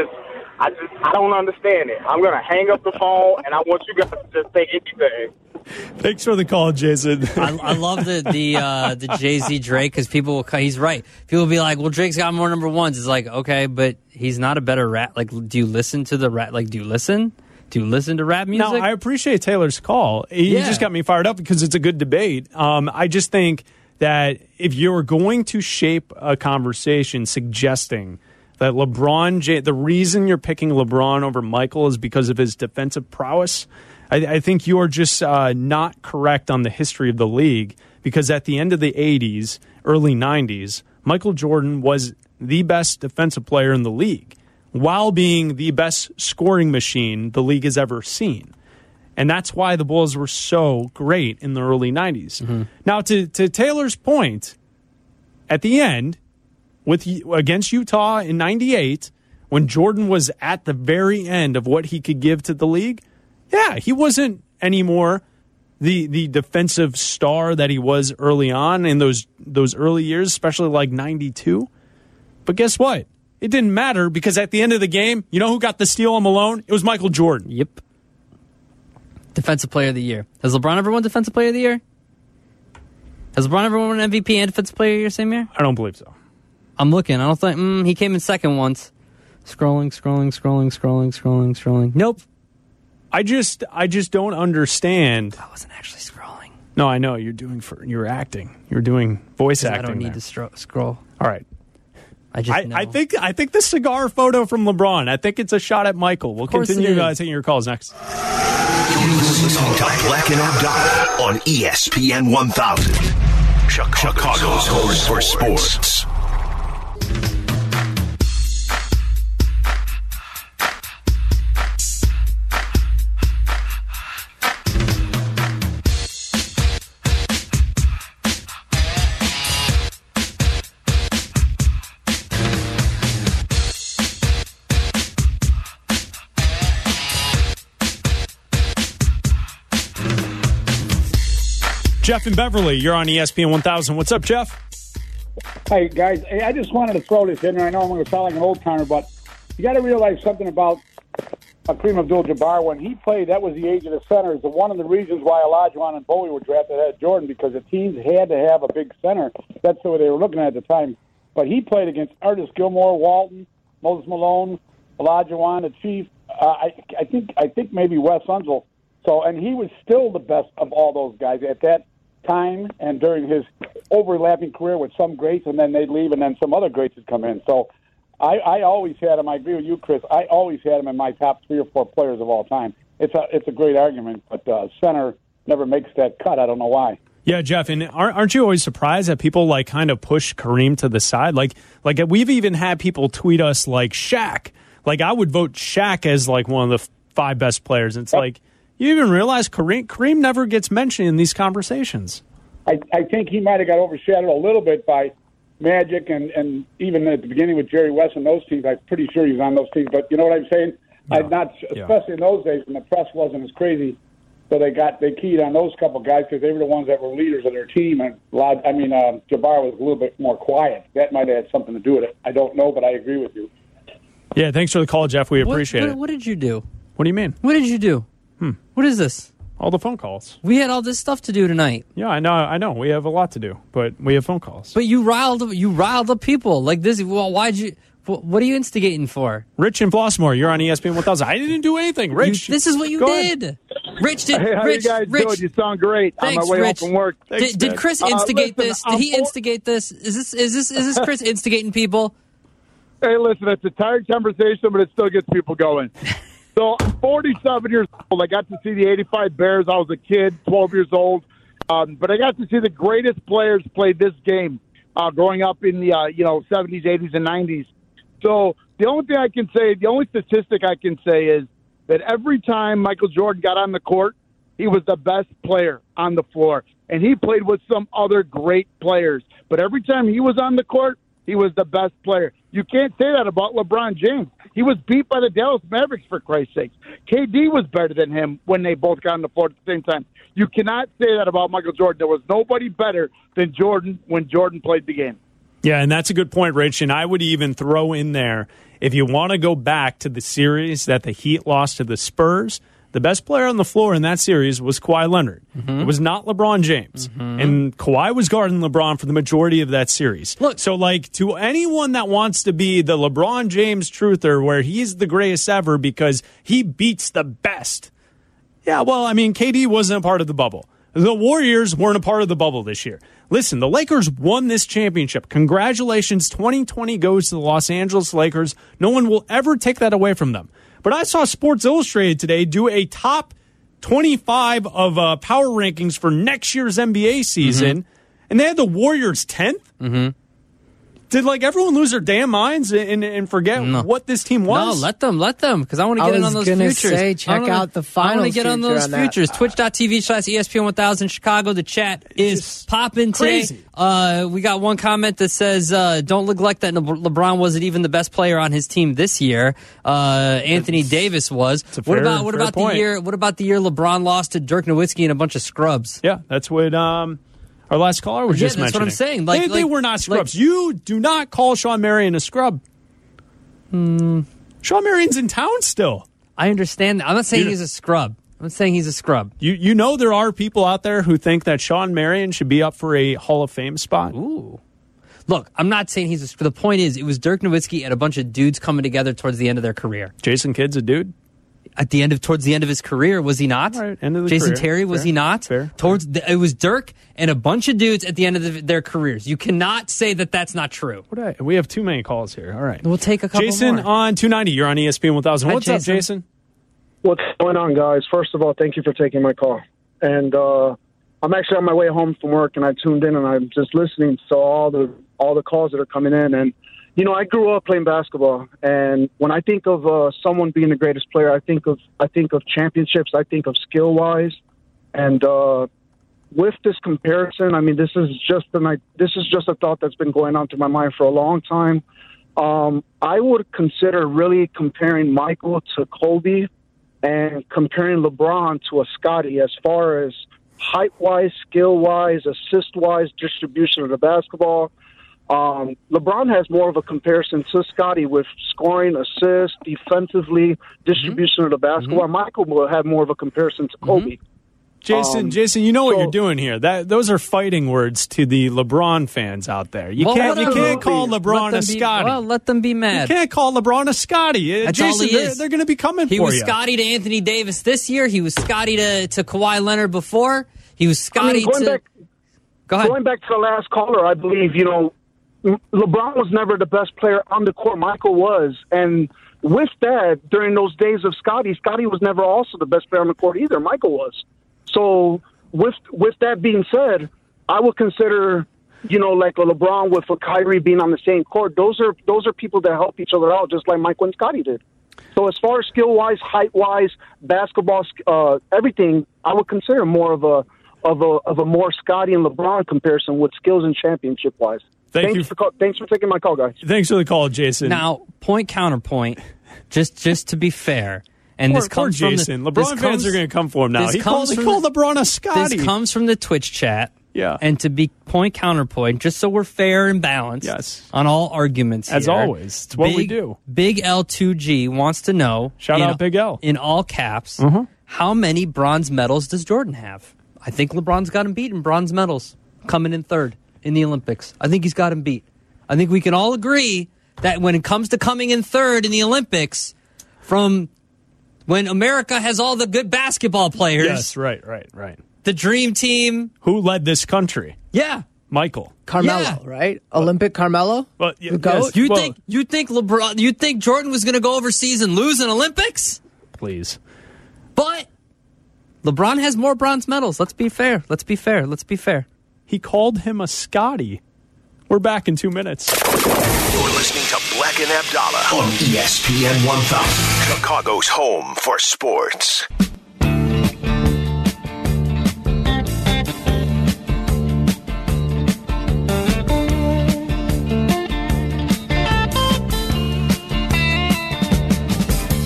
I just I don't understand it. I'm gonna hang up the phone, and I want you guys to just say anything. Thanks for the call, Jason. I, I love the the uh, the Jay-Z Drake because people will. He's right. People will be like, "Well, Drake's got more number ones." It's like, okay, but he's not a better rap. Like, do you listen to the rap? Like, do you listen? Do you listen to rap music? No, I appreciate Taylor's call. He Yeah. just got me fired up because it's a good debate. Um, I just think that if you're going to shape a conversation suggesting that LeBron James, the reason you're picking LeBron over Michael is because of his defensive prowess, I, I think you are just uh, not correct on the history of the league, because at the end of the eighties, early nineties, Michael Jordan was the best defensive player in the league while being the best scoring machine the league has ever seen. And that's why the Bulls were so great in the early nineties. Mm-hmm. Now, to, to Taylor's point, at the end, with against Utah in ninety-eight, when Jordan was at the very end of what he could give to the league, yeah, he wasn't anymore the the defensive star that he was early on in those those early years, especially like ninety-two. But guess what? It didn't matter, because at the end of the game, you know who got the steal on Malone? It was Michael Jordan. Yep. Defensive Player of the Year. Has LeBron ever won Defensive Player of the Year? Has LeBron ever won an M V P and Defensive Player of the Year same year? I don't believe so. I'm looking. I don't think. Mm, he came in second once. Scrolling, scrolling, scrolling, scrolling, scrolling, scrolling. Nope. I just, I just don't understand. I wasn't actually scrolling. No, I know you're doing for you're acting. You're doing voice acting. I don't need there. to stro- scroll. All right. I just I, know. I think I think the cigar photo from LeBron. I think it's a shot at Michael. We'll continue uh, taking your calls next. You're listening to Black and Abdallah on E S P N one thousand, Chicago's home for sports. Jeff in Beverly, you're on E S P N one thousand. What's up, Jeff? Hey, guys, hey, I just wanted to throw this in there. I know I'm going to sound like an old-timer, but you got to realize something about Kareem Abdul-Jabbar. When he played, that was the age of the centers. And one of the reasons why Olajuwon and Bowie were drafted ahead of Jordan, because the teams had to have a big center. That's the way they were looking at it at the time. But he played against Artis Gilmore, Walton, Moses Malone, Olajuwon, the Chief. Uh, I, I think I think maybe Wes Unseld. So, and he was still the best of all those guys at that time and during his overlapping career with some greats, and then they'd leave, and then some other greats would come in. So I, I always had him. I agree with you, Chris. I always had him in my top three or four players of all time. It's a it's a great argument, but uh, center never makes that cut. I don't know why. Yeah, Jeff, and aren't you always surprised that people like kind of push Kareem to the side? Like, like we've even had people tweet us like Shaq. Like, I would vote Shaq as like one of the five best players. It's yep. like, you even realize Kareem, Kareem never gets mentioned in these conversations. I, I think he might have got overshadowed a little bit by Magic and, and even at the beginning with Jerry West and those teams. I'm pretty sure he was on those teams. But you know what I'm saying? No. I'd not, especially yeah. in those days when the press wasn't as crazy. So they got they keyed on those couple guys because they were the ones that were leaders of their team. And a lot, I mean, uh, Jabbar was a little bit more quiet. That might have had something to do with it. I don't know, but I agree with you. Yeah, thanks for the call, Jeff. We appreciate what, it. What, what did you do? What do you mean? What did you do? Hmm. What is this? All the phone calls. We had all this stuff to do tonight. Yeah, I know. I know. We have a lot to do, but we have phone calls. But you riled you riled up people like this. Well, why'd you? What are you instigating for? Rich in Flossmoor, you're on E S P N one thousand. I didn't do anything, Rich. You, this is what you did. Ahead. Rich did. Hey, how Rich, you guys Rich, doing? You sound great. Thanks, on my way Rich. home from work. Thanks, did, did Chris instigate uh, listen, this? Did I'm he for- instigate this? Is this is this is this Chris instigating people? Hey, listen, it's a tired conversation, but it still gets people going. So I'm forty-seven years old. I got to see the eighty-five Bears. I was a kid, twelve years old. Um, but I got to see the greatest players play this game uh, growing up in the uh, you know seventies, eighties, and nineties. So the only thing I can say, the only statistic I can say is that every time Michael Jordan got on the court, he was the best player on the floor. And he played with some other great players. But every time he was on the court, he was the best player. You can't say that about LeBron James. He was beat by the Dallas Mavericks, for Christ's sake. K D was better than him when they both got on the floor at the same time. You cannot say that about Michael Jordan. There was nobody better than Jordan when Jordan played the game. Yeah, and that's a good point, Rich. And I would even throw in there, if you want to go back to the series that the Heat lost to the Spurs, the best player on the floor in that series was Kawhi Leonard. Mm-hmm. It was not LeBron James. Mm-hmm. And Kawhi was guarding LeBron for the majority of that series. Look, so, like, to anyone that wants to be the LeBron James truther where he's the greatest ever because he beats the best. Yeah, well, I mean, K D wasn't a part of the bubble. The Warriors weren't a part of the bubble this year. Listen, the Lakers won this championship. Congratulations. twenty twenty goes to the Los Angeles Lakers. No one will ever take that away from them. But I saw Sports Illustrated today do a top twenty-five of uh, power rankings for next year's N B A season, mm-hmm. and they had the Warriors tenth. Mm-hmm. Did, like, everyone lose their damn minds and, and forget no. what this team was? No, let them, let them, because I want to get in on those futures. I was going to say, check wanna, out the finals. I want to get on those on futures. Twitch.tv slash ESPN one thousand Chicago. The chat is popping today. Uh, we got one comment that says, uh, don't neglect that LeBron wasn't even the best player on his team this year. Uh, Anthony it's, Davis was. Fair, what about what about point. the year? What about the year LeBron lost to Dirk Nowitzki and a bunch of scrubs? Yeah, that's what. Um, Our last caller was yeah, just that's mentioning. That's what I'm saying. Like, they, like, they were not scrubs. Like, you do not call Sean Marion a scrub. Hmm. Sean Marion's in town still. I understand that. I'm not saying you he's a scrub. I'm not saying he's a scrub. You you know there are people out there who think that Sean Marion should be up for a Hall of Fame spot. Ooh. Look, I'm not saying he's a scrub. The point is, it was Dirk Nowitzki and a bunch of dudes coming together towards the end of their career. Jason Kidd's a dude. At the end of, towards the end of his career, was he not? All right, end of the Jason career. Terry, was Fair. he not? Fair. Towards the, it was Dirk and a bunch of dudes at the end of the, their careers. You cannot say that that's not true. What I, we have too many calls here. All right, we'll take a couple Jason more. on two ninety. You're on E S P N one thousand. Hi, What's Jason. up, Jason? What's going on, guys? First of all, thank you for taking my call. And uh, I'm actually on my way home from work, and I tuned in, and I'm just listening to all the all the calls that are coming in. And you know, I grew up playing basketball, and when I think of uh, someone being the greatest player, I think of I think of championships. I think of skill wise, and uh, with this comparison, I mean, this is just the this is just a thought that's been going on through my mind for a long time. Um, I would consider really comparing Michael to Kobe, and comparing LeBron to a Scottie as far as height wise, skill wise, assist wise, distribution of the basketball. Um, LeBron has more of a comparison to Scottie with scoring, assists, defensively, distribution mm-hmm. of the basketball. Mm-hmm. Michael will have more of a comparison to Kobe. Mm-hmm. Jason, um, Jason, you know what so, you're doing here. That those are fighting words to the LeBron fans out there. You well, can't, you can't call let LeBron a be, Scottie. Well, let them be mad. You can't call LeBron a Scottie. That's Jason, all he they're, is. they're going to be coming he for you. He was Scottie to Anthony Davis this year. He was Scottie to, to Kawhi Leonard before. He was Scottie I mean, going to. Back, Go ahead. Going back to the last caller, I believe you know. LeBron was never the best player on the court. Michael was. And with that, during those days of Scottie, Scottie was never also the best player on the court either. Michael was. So with with that being said, I would consider, you know, like a LeBron with a Kyrie being on the same court. Those are those are people that help each other out, just like Michael and Scottie did. So as far as skill-wise, height-wise, basketball, uh, everything, I would consider more of a of a of a more Scottie and LeBron comparison with skills and championship-wise. Thank thanks you. For call, thanks for taking my call, guys. Thanks for the call, Jason. Now, point counterpoint, just just to be fair, and poor, this comes poor from Jason. the, LeBron fans comes, are going to come for him now. He called, he called the, LeBron a Scottie. This comes from the Twitch chat. Yeah. And to be point counterpoint, just so we're fair and balanced yes. on all arguments As here, always. It's what Big, we do. Big L two G wants to know. Shout in, out Big L. In all caps, uh-huh. how many bronze medals does Jordan have? I think LeBron's got him beat in bronze medals, coming in third in the Olympics. I think he's got him beat. I think we can all agree that when it comes to coming in third in the Olympics, from when America has all the good basketball players. Yes, right, right, right. The dream team. Who led this country? Yeah. Michael. Carmelo, yeah. right? Olympic Carmelo? Well, the GOAT? yes, You well, think you think LeBron you think Jordan was going to go overseas and lose in Olympics? Please. But LeBron has more bronze medals. Let's be fair. Let's be fair. Let's be fair. He called him a Scottie. We're back in two minutes. You're listening to Black and Abdallah on E S P N one thousand, Chicago's home for sports.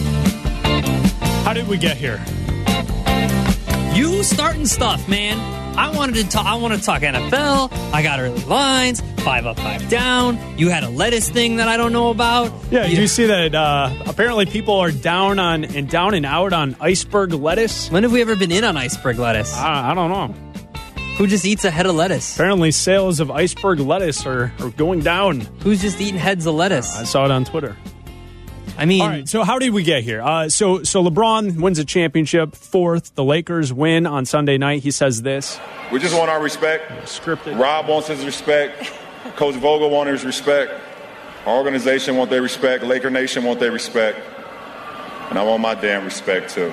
How did we get here? You starting stuff, man. I wanted to talk. I want to talk N F L. I got early lines, five up, five down. You had a lettuce thing that I don't know about. Yeah, did you see that? Uh, apparently, people are down on and down and out on iceberg lettuce. When have we ever been in on iceberg lettuce? I, I don't know. Who just eats a head of lettuce? Apparently, sales of iceberg lettuce are, are going down. Who's just eating heads of lettuce? Uh, I saw it on Twitter. I mean, all right. So how did we get here? Uh, so so LeBron wins a championship, fourth. The Lakers win on Sunday night. He says this: "We just want our respect. Scripted. Rob wants his respect. Coach Vogel wants his respect. Our organization want their respect. Laker Nation want their respect, and I want my damn respect too."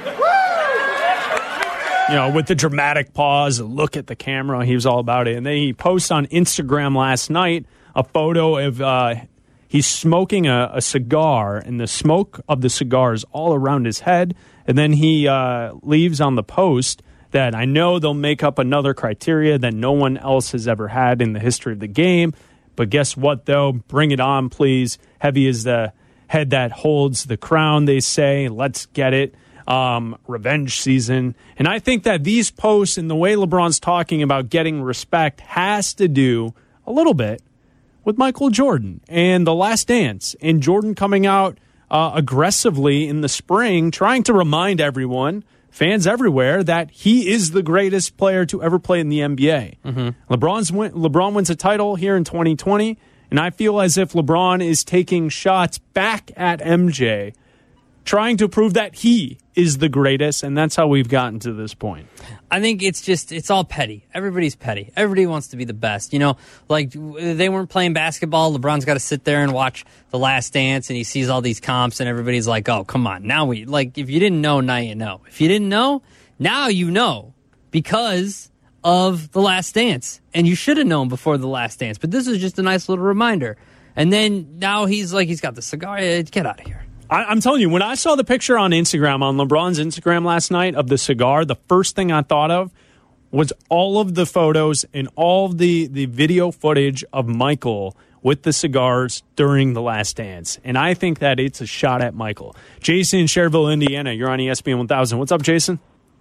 You know, with the dramatic pause, a look at the camera, he was all about it. And then he posts on Instagram last night a photo of. Uh, He's smoking a, a cigar, and the smoke of the cigar is all around his head. And then he uh, leaves on the post that I know they'll make up another criteria that no one else has ever had in the history of the game. But guess what, though? Bring it on, please. Heavy is the head that holds the crown, they say. Let's get it. Um, revenge season. And I think that these posts and the way LeBron's talking about getting respect has to do a little bit with Michael Jordan and The Last Dance, and Jordan coming out uh, aggressively in the spring, trying to remind everyone, fans everywhere, that he is the greatest player to ever play in the N B A. Mm-hmm. LeBron's win- LeBron wins a title here in twenty twenty, and I feel as if LeBron is taking shots back at M J, trying to prove that he is the greatest, and that's how we've gotten to this point. I think it's just, it's all petty. Everybody's petty. Everybody wants to be the best. You know, like, they weren't playing basketball. LeBron's got to sit there and watch The Last Dance, and he sees all these comps, and everybody's like, oh, come on. Now we, like, if you didn't know, now you know. If you didn't know, now you know, because of The Last Dance. And you should have known before The Last Dance. But this is just a nice little reminder. And then now he's like, he's got the cigar. Get out of here. I'm telling you, when I saw the picture on Instagram, on LeBron's Instagram last night of the cigar, the first thing I thought of was all of the photos and all of the, the video footage of Michael with the cigars during The Last Dance. And I think that it's a shot at Michael. Jason in Cherville, Indiana, you're on E S P N one thousand. What's up, Jason?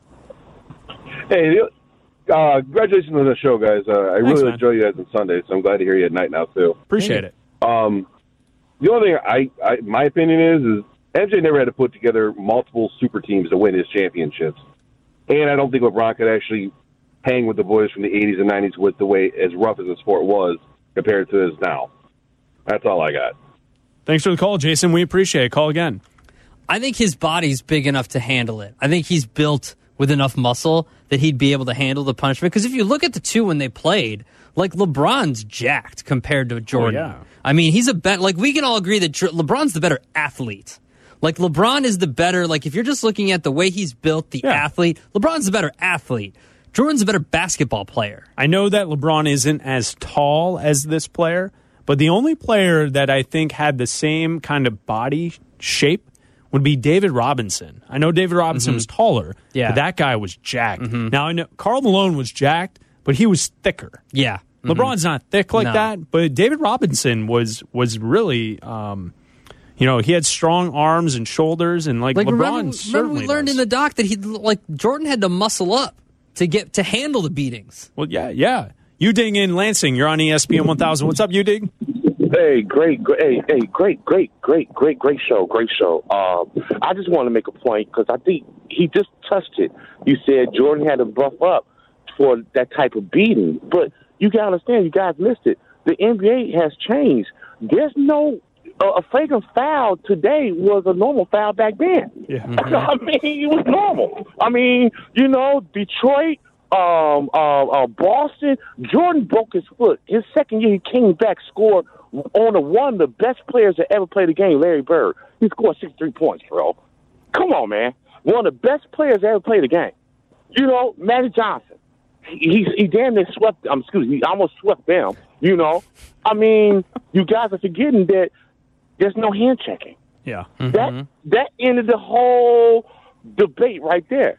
Hey, uh, congratulations on the show, guys. Uh, I Thanks, really man. enjoy you guys on Sunday, so I'm glad to hear you at night now, too. Appreciate it. Um, the only thing I, I, my opinion is, is M J never had to put together multiple super teams to win his championships. And I don't think LeBron could actually hang with the boys from the eighties and nineties with the way as rough as the sport was compared to this now. That's all I got. Thanks for the call, Jason. We appreciate it. Call again. I think his body's big enough to handle it. I think he's built with enough muscle that he'd be able to handle the punishment. Because if you look at the two when they played, like, LeBron's jacked compared to Jordan. Oh, yeah. I mean, he's a bet. Like, we can all agree that LeBron's the better athlete. Like, LeBron is the better, like, if you're just looking at the way he's built, the yeah. athlete, LeBron's the better athlete. Jordan's a better basketball player. I know that LeBron isn't as tall as this player, but the only player that I think had the same kind of body shape would be David Robinson. I know David Robinson mm-hmm. was taller, yeah. but that guy was jacked. Mm-hmm. Now, I know Karl Malone was jacked, but he was thicker. Yeah. Mm-hmm. LeBron's not thick like no. that, but David Robinson was was really, um, you know, he had strong arms and shoulders, and like, like LeBron remember, certainly remember we learned does. in the doc that he, like, Jordan had to muscle up to get to handle the beatings. Well, yeah, yeah. Uding in Lansing, you're on E S P N one thousand. What's up, Uding? Hey, great, great, hey, hey, great, great, great, great, great show, great show. Um, I just want to make a point because I think he just touched it. You said Jordan had to buff up for that type of beating, but you got to understand, you guys missed it. The N B A has changed. There's no uh, a flagrant foul today was a normal foul back then. Yeah. I mean, it was normal. I mean, you know, Detroit. Um, uh, uh, Boston, Jordan broke his foot. His second year, he came back, scored on the one of the best players that ever played the game, Larry Bird. He scored sixty-three points, bro. Come on, man. One of the best players that ever played the game. You know, Magic Johnson. He, he, he damn near swept, um, excuse me, he almost swept them, you know. I mean, you guys are forgetting that there's no hand checking. Yeah. Mm-hmm. That, that ended the whole debate right there.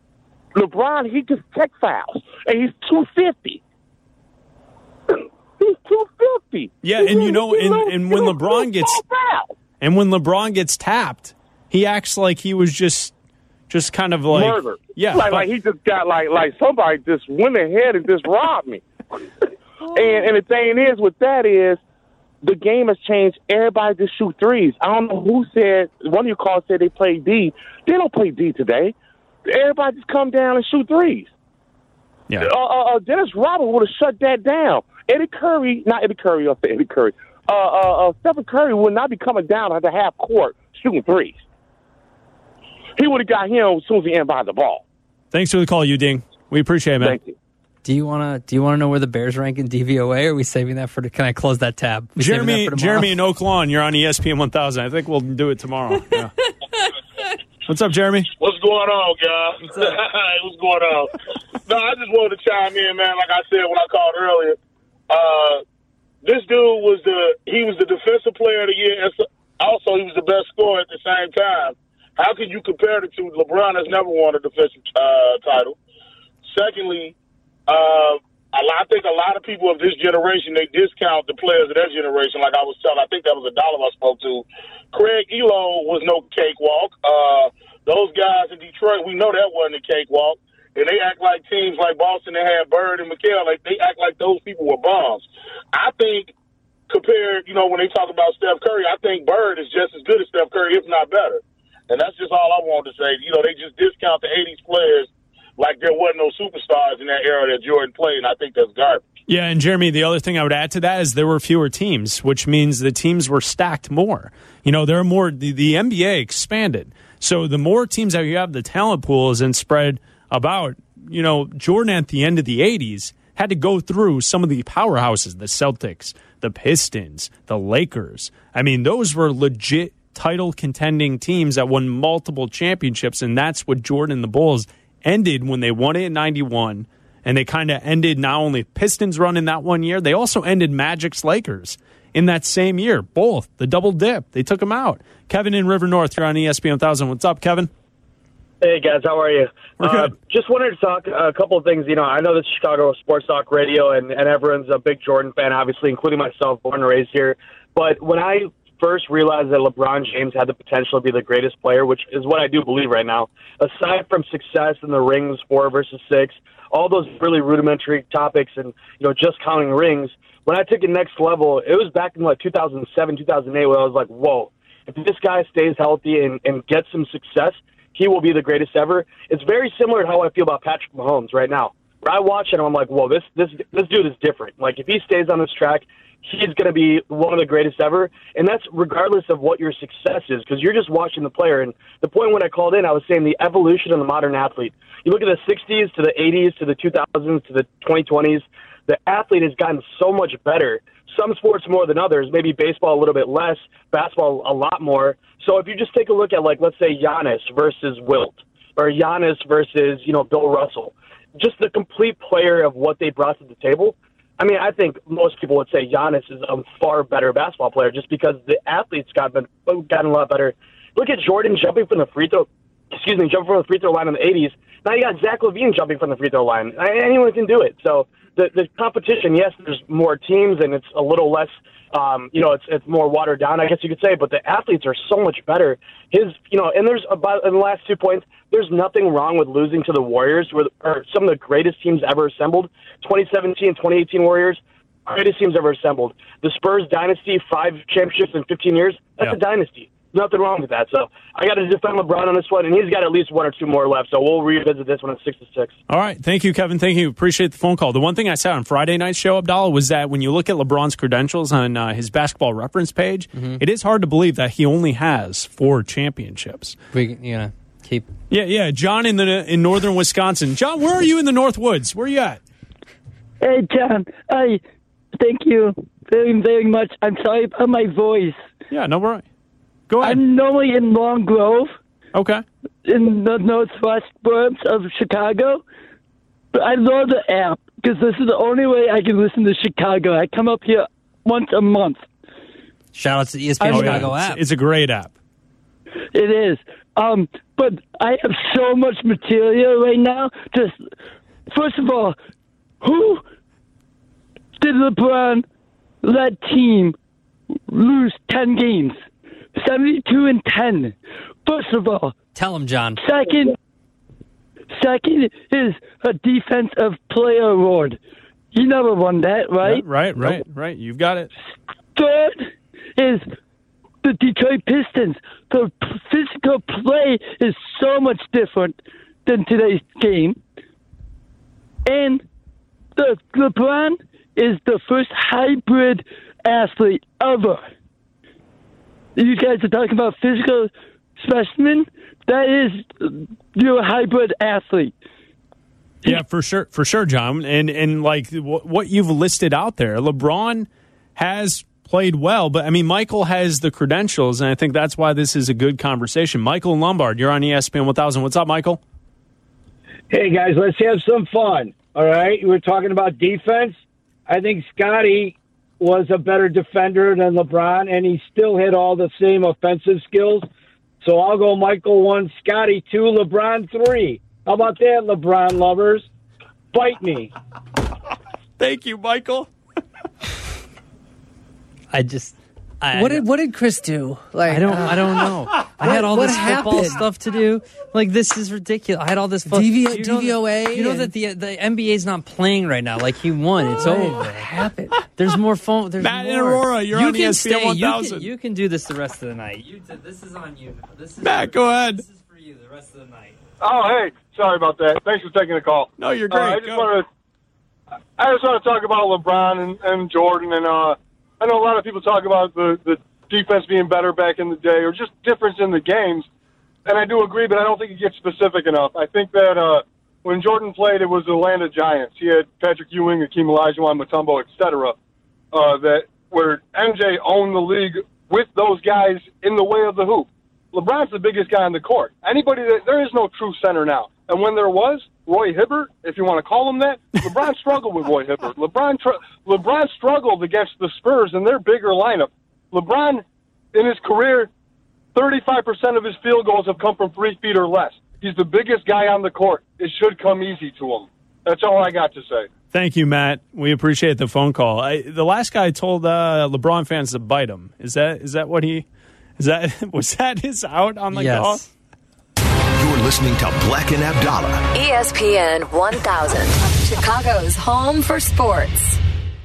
LeBron, he just tech fouls, and he's two fifty. He's two fifty. Yeah, and you know, and, and when LeBron gets and when LeBron gets tapped, he acts like he was just Just kind of like murder. Yeah, like but, like he just got like like somebody just went ahead and just robbed me. and and the thing is with that is the game has changed. Everybody just shoot threes. I don't know who said one of your calls said they play D. They don't play D today. Everybody just come down and shoot threes. Yeah. Uh, uh, Dennis Rodman would have shut that down. Eddie Curry, not Eddie Curry, I'll say Eddie Curry. Uh, uh, uh, Stephen Curry would not be coming down at the half court shooting threes. He would have got him as soon as he inbounded the ball. Thanks for the call, you ding. We appreciate it, man. Thank you. Do you want to? Do you want to know where the Bears rank in D V O A? Or are we saving that for? Can I close that tab? We Jeremy, that for Jeremy in Oak Lawn, you're on E S P N one thousand. I think we'll do it tomorrow. Yeah. What's up, Jeremy? What's going on, guys? What's, What's going on? No, I just wanted to chime in, man. Like I said when I called earlier, uh, this dude was the he was the defensive player of the year, and also he was the best scorer at the same time. How can you compare the two? LeBron has never won a defensive uh, title. Secondly, uh, a lot, I think a lot of people of this generation, they discount the players of that generation. Like I was telling, I think that was a dollar I spoke to. Craig Elo was no cakewalk. Uh, those guys in Detroit, we know that wasn't a cakewalk. And they act like teams like Boston that had Bird and McHale, like they act like those people were bombs. I think compared, you know, when they talk about Steph Curry, I think Bird is just as good as Steph Curry, if not better. And that's just all I wanted to say. You know, they just discount the eighties players like there wasn't no superstars in that era that Jordan played, and I think that's garbage. Yeah, and Jeremy, the other thing I would add to that is there were fewer teams, which means the teams were stacked more. You know, there are more, the, the N B A expanded. So the more teams that you have, the talent pool is and spread about. You know, Jordan at the end of the eighties had to go through some of the powerhouses, the Celtics, the Pistons, the Lakers. I mean, those were legit title contending teams that won multiple championships, and that's what Jordan and the Bulls ended when they won it in ninety-one, and they kind of ended not only Pistons run in that one year, they also ended Magic's Lakers in that same year. Both, the double dip, they took them out. Kevin in River North, you're on E S P N one thousand. What's up, Kevin? Hey, guys, how are you? We're uh, good. Just wanted to talk a couple of things. You know, I know this is Chicago Sports Talk Radio, and, and everyone's a big Jordan fan, obviously, including myself, born and raised here. But when I first realized that LeBron James had the potential to be the greatest player, which is what I do believe right now, aside from success in the rings, four versus six, all those really rudimentary topics and, you know, just counting rings, when I took it next level, it was back in like two thousand seven, two thousand eight, where I was like, whoa, if this guy stays healthy and, and gets some success, he will be the greatest ever. It's very similar to how I feel about Patrick Mahomes right now. Where I watch it, and I'm like, whoa, this this this dude is different. Like, if he stays on this track, he's going to be one of the greatest ever. And that's regardless of what your success is, because you're just watching the player. And the point when I called in, I was saying the evolution of the modern athlete. You look at the sixties to the eighties to the two thousands to the twenty twenties, the athlete has gotten so much better. Some sports more than others, maybe baseball a little bit less, basketball a lot more. So if you just take a look at, like, let's say Giannis versus Wilt, or Giannis versus, you know, Bill Russell, just the complete player of what they brought to the table. I mean, I think most people would say Giannis is a far better basketball player just because the athletes got been, gotten a lot better. Look at Jordan jumping from the free throw, excuse me, jumping from the free throw line in the eighties. Now you got Zach LaVine jumping from the free throw line. Anyone can do it. So the the competition, yes, there's more teams and it's a little less, um, you know, it's it's more watered down, I guess you could say. But the athletes are so much better. His, you know, and there's about in the last two points, there's nothing wrong with losing to the Warriors, who are some of the greatest teams ever assembled. twenty seventeen, twenty eighteen Warriors, greatest teams ever assembled. The Spurs dynasty, five championships in fifteen years. That's Yeah. a dynasty. Nothing wrong with that. So I got to defend LeBron on this one, and he's got at least one or two more left. So we'll revisit this one at six to six. All right. Thank you, Kevin. Thank you. Appreciate the phone call. The one thing I said on Friday night's show, Abdallah, was that when you look at LeBron's credentials on uh, his basketball reference page, Mhm. it is hard to believe that he only has four championships. We, you know, keep. Yeah, yeah. John in the in northern Wisconsin. John, where are you in the North Woods? Where are you at? Hey, John. I thank you very, very much. I'm sorry about my voice. Yeah, no worry. Go ahead. I'm normally in Long Grove. Okay. In the northwest burbs of Chicago. But I love the app because this is the only way I can listen to Chicago. I come up here once a month. Shout out to the E S P N Oh, Chicago yeah. app. It's, it's a great app. It is. Um, but I have so much material right now. Just first of all, who did LeBron led team lose ten games? seventy-two and ten. First of all. Tell him, John. Second, Second is a Defensive Player Award. You never won that, right? Yeah, right, right, nope. right. You've got it. Third is the Detroit Pistons. The physical play is so much different than today's game. And the LeBron is the first hybrid athlete ever. You guys are talking about physical specimen. That is your hybrid athlete. Yeah, for sure, for sure, John. And and like w- what you've listed out there, LeBron has played well, but I mean, Michael has the credentials, and I think that's why this is a good conversation. Michael Lombard, you're on E S P N one thousand. What's up, Michael? Hey guys, let's have some fun. All right, we're talking about defense. I think Scotty was a better defender than LeBron, and he still had all the same offensive skills. So I'll go Michael one, Scotty two, LeBron three. How about that, LeBron lovers? Bite me. Thank you, Michael. I just... I, what did what did Chris do? Like I don't uh, I don't know. I what, had all what this football happened? stuff to do. Like this is ridiculous. I had all this fun. D V O, you know D V O A. That, you know and... that the the N B A is not playing right now. Like he won. It's what over. What happened? There's more phone. There's Matt more. and Aurora, you're you on can E S P N stay. one You thousand. can, you can do this the rest of the night. You t- this is on you. This is Matt, go ahead. This is for you the rest of the night. Oh, hey, sorry about that. Thanks for taking the call. No, you're great. Uh, I just want to, I just want to talk about LeBron and, and Jordan, and uh, I know a lot of people talk about the, the defense being better back in the day, or just difference in the games, and I do agree, but I don't think it gets specific enough. I think that uh, when Jordan played, it was the land of giants. He had Patrick Ewing, Hakeem Olajuwon, Mutombo, et cetera. Uh, that where M J owned the league with those guys in the way of the hoop. LeBron's the biggest guy on the court. Anybody that there is no true center now. And when there was, Roy Hibbert, if you want to call him that, LeBron struggled with Roy Hibbert. LeBron tr- LeBron struggled against the Spurs and their bigger lineup. LeBron, in his career, thirty-five percent of his field goals have come from three feet or less. He's the biggest guy on the court. It should come easy to him. That's all I got to say. Thank you, Matt. We appreciate the phone call. I, the last guy told uh, LeBron fans to bite him. Is that is that what he? Is that was that his out on the yes. call? You're listening to Black and Abdallah. E S P N one thousand, Chicago's home for sports.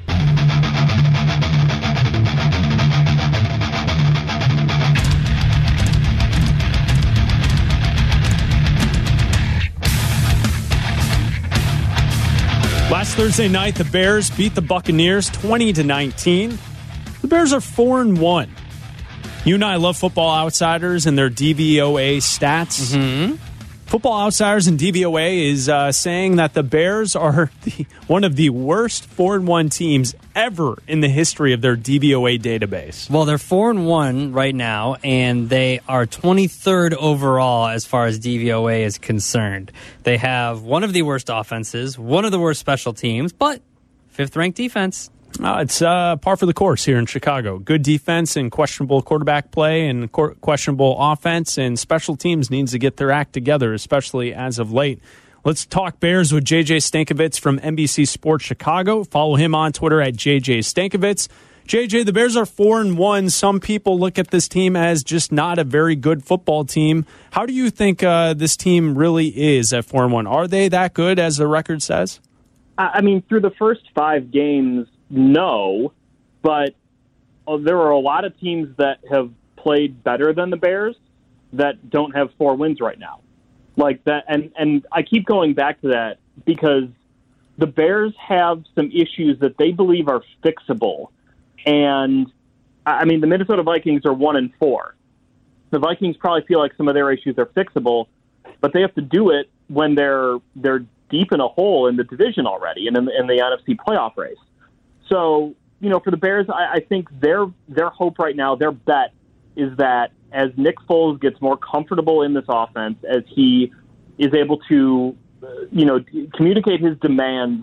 Last Thursday night, the Bears beat the Buccaneers twenty to nineteen. The Bears are four and one. You and I love Football Outsiders and their D V O A stats. Mm-hmm. Football Outsiders and D V O A is uh, saying that the Bears are the, one of the worst four and one teams ever in the history of their D V O A database. Well, they're four and one right now, and they are twenty-third overall as far as D V O A is concerned. They have one of the worst offenses, one of the worst special teams, but fifth-ranked defense. Uh, it's uh, par for the course here in Chicago. Good defense and questionable quarterback play and qu- questionable offense, and special teams needs to get their act together, especially as of late. Let's talk Bears with J J Stankovitz from N B C Sports Chicago. Follow him on Twitter at J J Stankovitz. J J, the Bears are four and one. Some people look at this team as just not a very good football team. How do you think uh, this team really is at four and one? Are they that good as the record says? I mean, through the first five games, no, but uh, there are a lot of teams that have played better than the Bears that don't have four wins right now. Like that, and, and I keep going back to that because the Bears have some issues that they believe are fixable. And, I mean, the Minnesota Vikings are one and four. The Vikings probably feel like some of their issues are fixable, but they have to do it when they're they're deep in a hole in the division already and in the, in the N F C playoff race. So, you know, for the Bears, I, I think their their hope right now, their bet is that as Nick Foles gets more comfortable in this offense, as he is able to, uh, you know, communicate his demands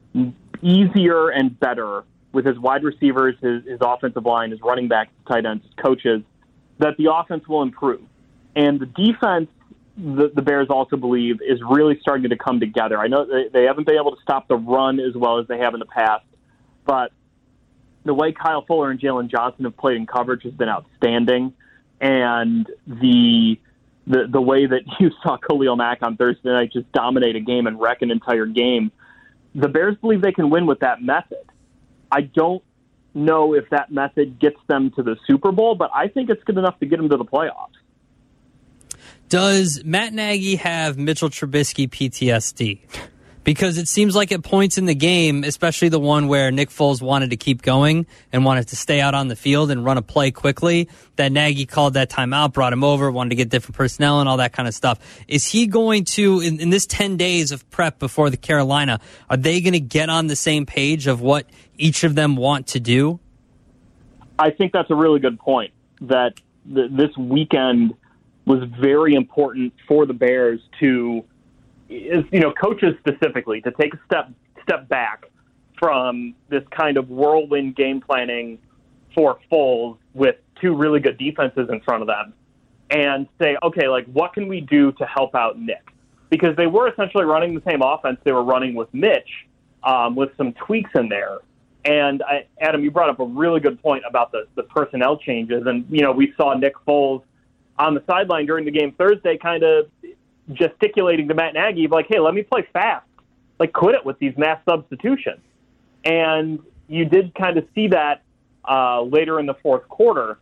easier and better with his wide receivers, his, his offensive line, his running backs, his tight ends, his coaches, that the offense will improve. And the defense, the, the Bears also believe, is really starting to come together. I know they, they haven't been able to stop the run as well as they have in the past, but the way Kyle Fuller and Jalen Johnson have played in coverage has been outstanding. And the the the way that you saw Khalil Mack on Thursday night just dominate a game and wreck an entire game. The Bears believe they can win with that method. I don't know if that method gets them to the Super Bowl, but I think it's good enough to get them to the playoffs. Does Matt Nagy have Mitchell Trubisky P T S D? Because it seems like at points in the game, especially the one where Nick Foles wanted to keep going and wanted to stay out on the field and run a play quickly, that Nagy called that timeout, brought him over, wanted to get different personnel and all that kind of stuff. Is he going to, in, in this ten days of prep before the Carolina, are they going to get on the same page of what each of them want to do? I think that's a really good point, that th- this weekend was very important for the Bears to, is, you know, coaches specifically, to take a step step back from this kind of whirlwind game planning for Foles with two really good defenses in front of them and say, okay, like, what can we do to help out Nick? Because they were essentially running the same offense they were running with Mitch, um, with some tweaks in there. And I, Adam, you brought up a really good point about the, the personnel changes. And, you know, we saw Nick Foles on the sideline during the game Thursday kind of gesticulating to Matt Nagy, like, hey, let me play fast. Like, quit it with these mass substitutions. And you did kind of see that uh, later in the fourth quarter.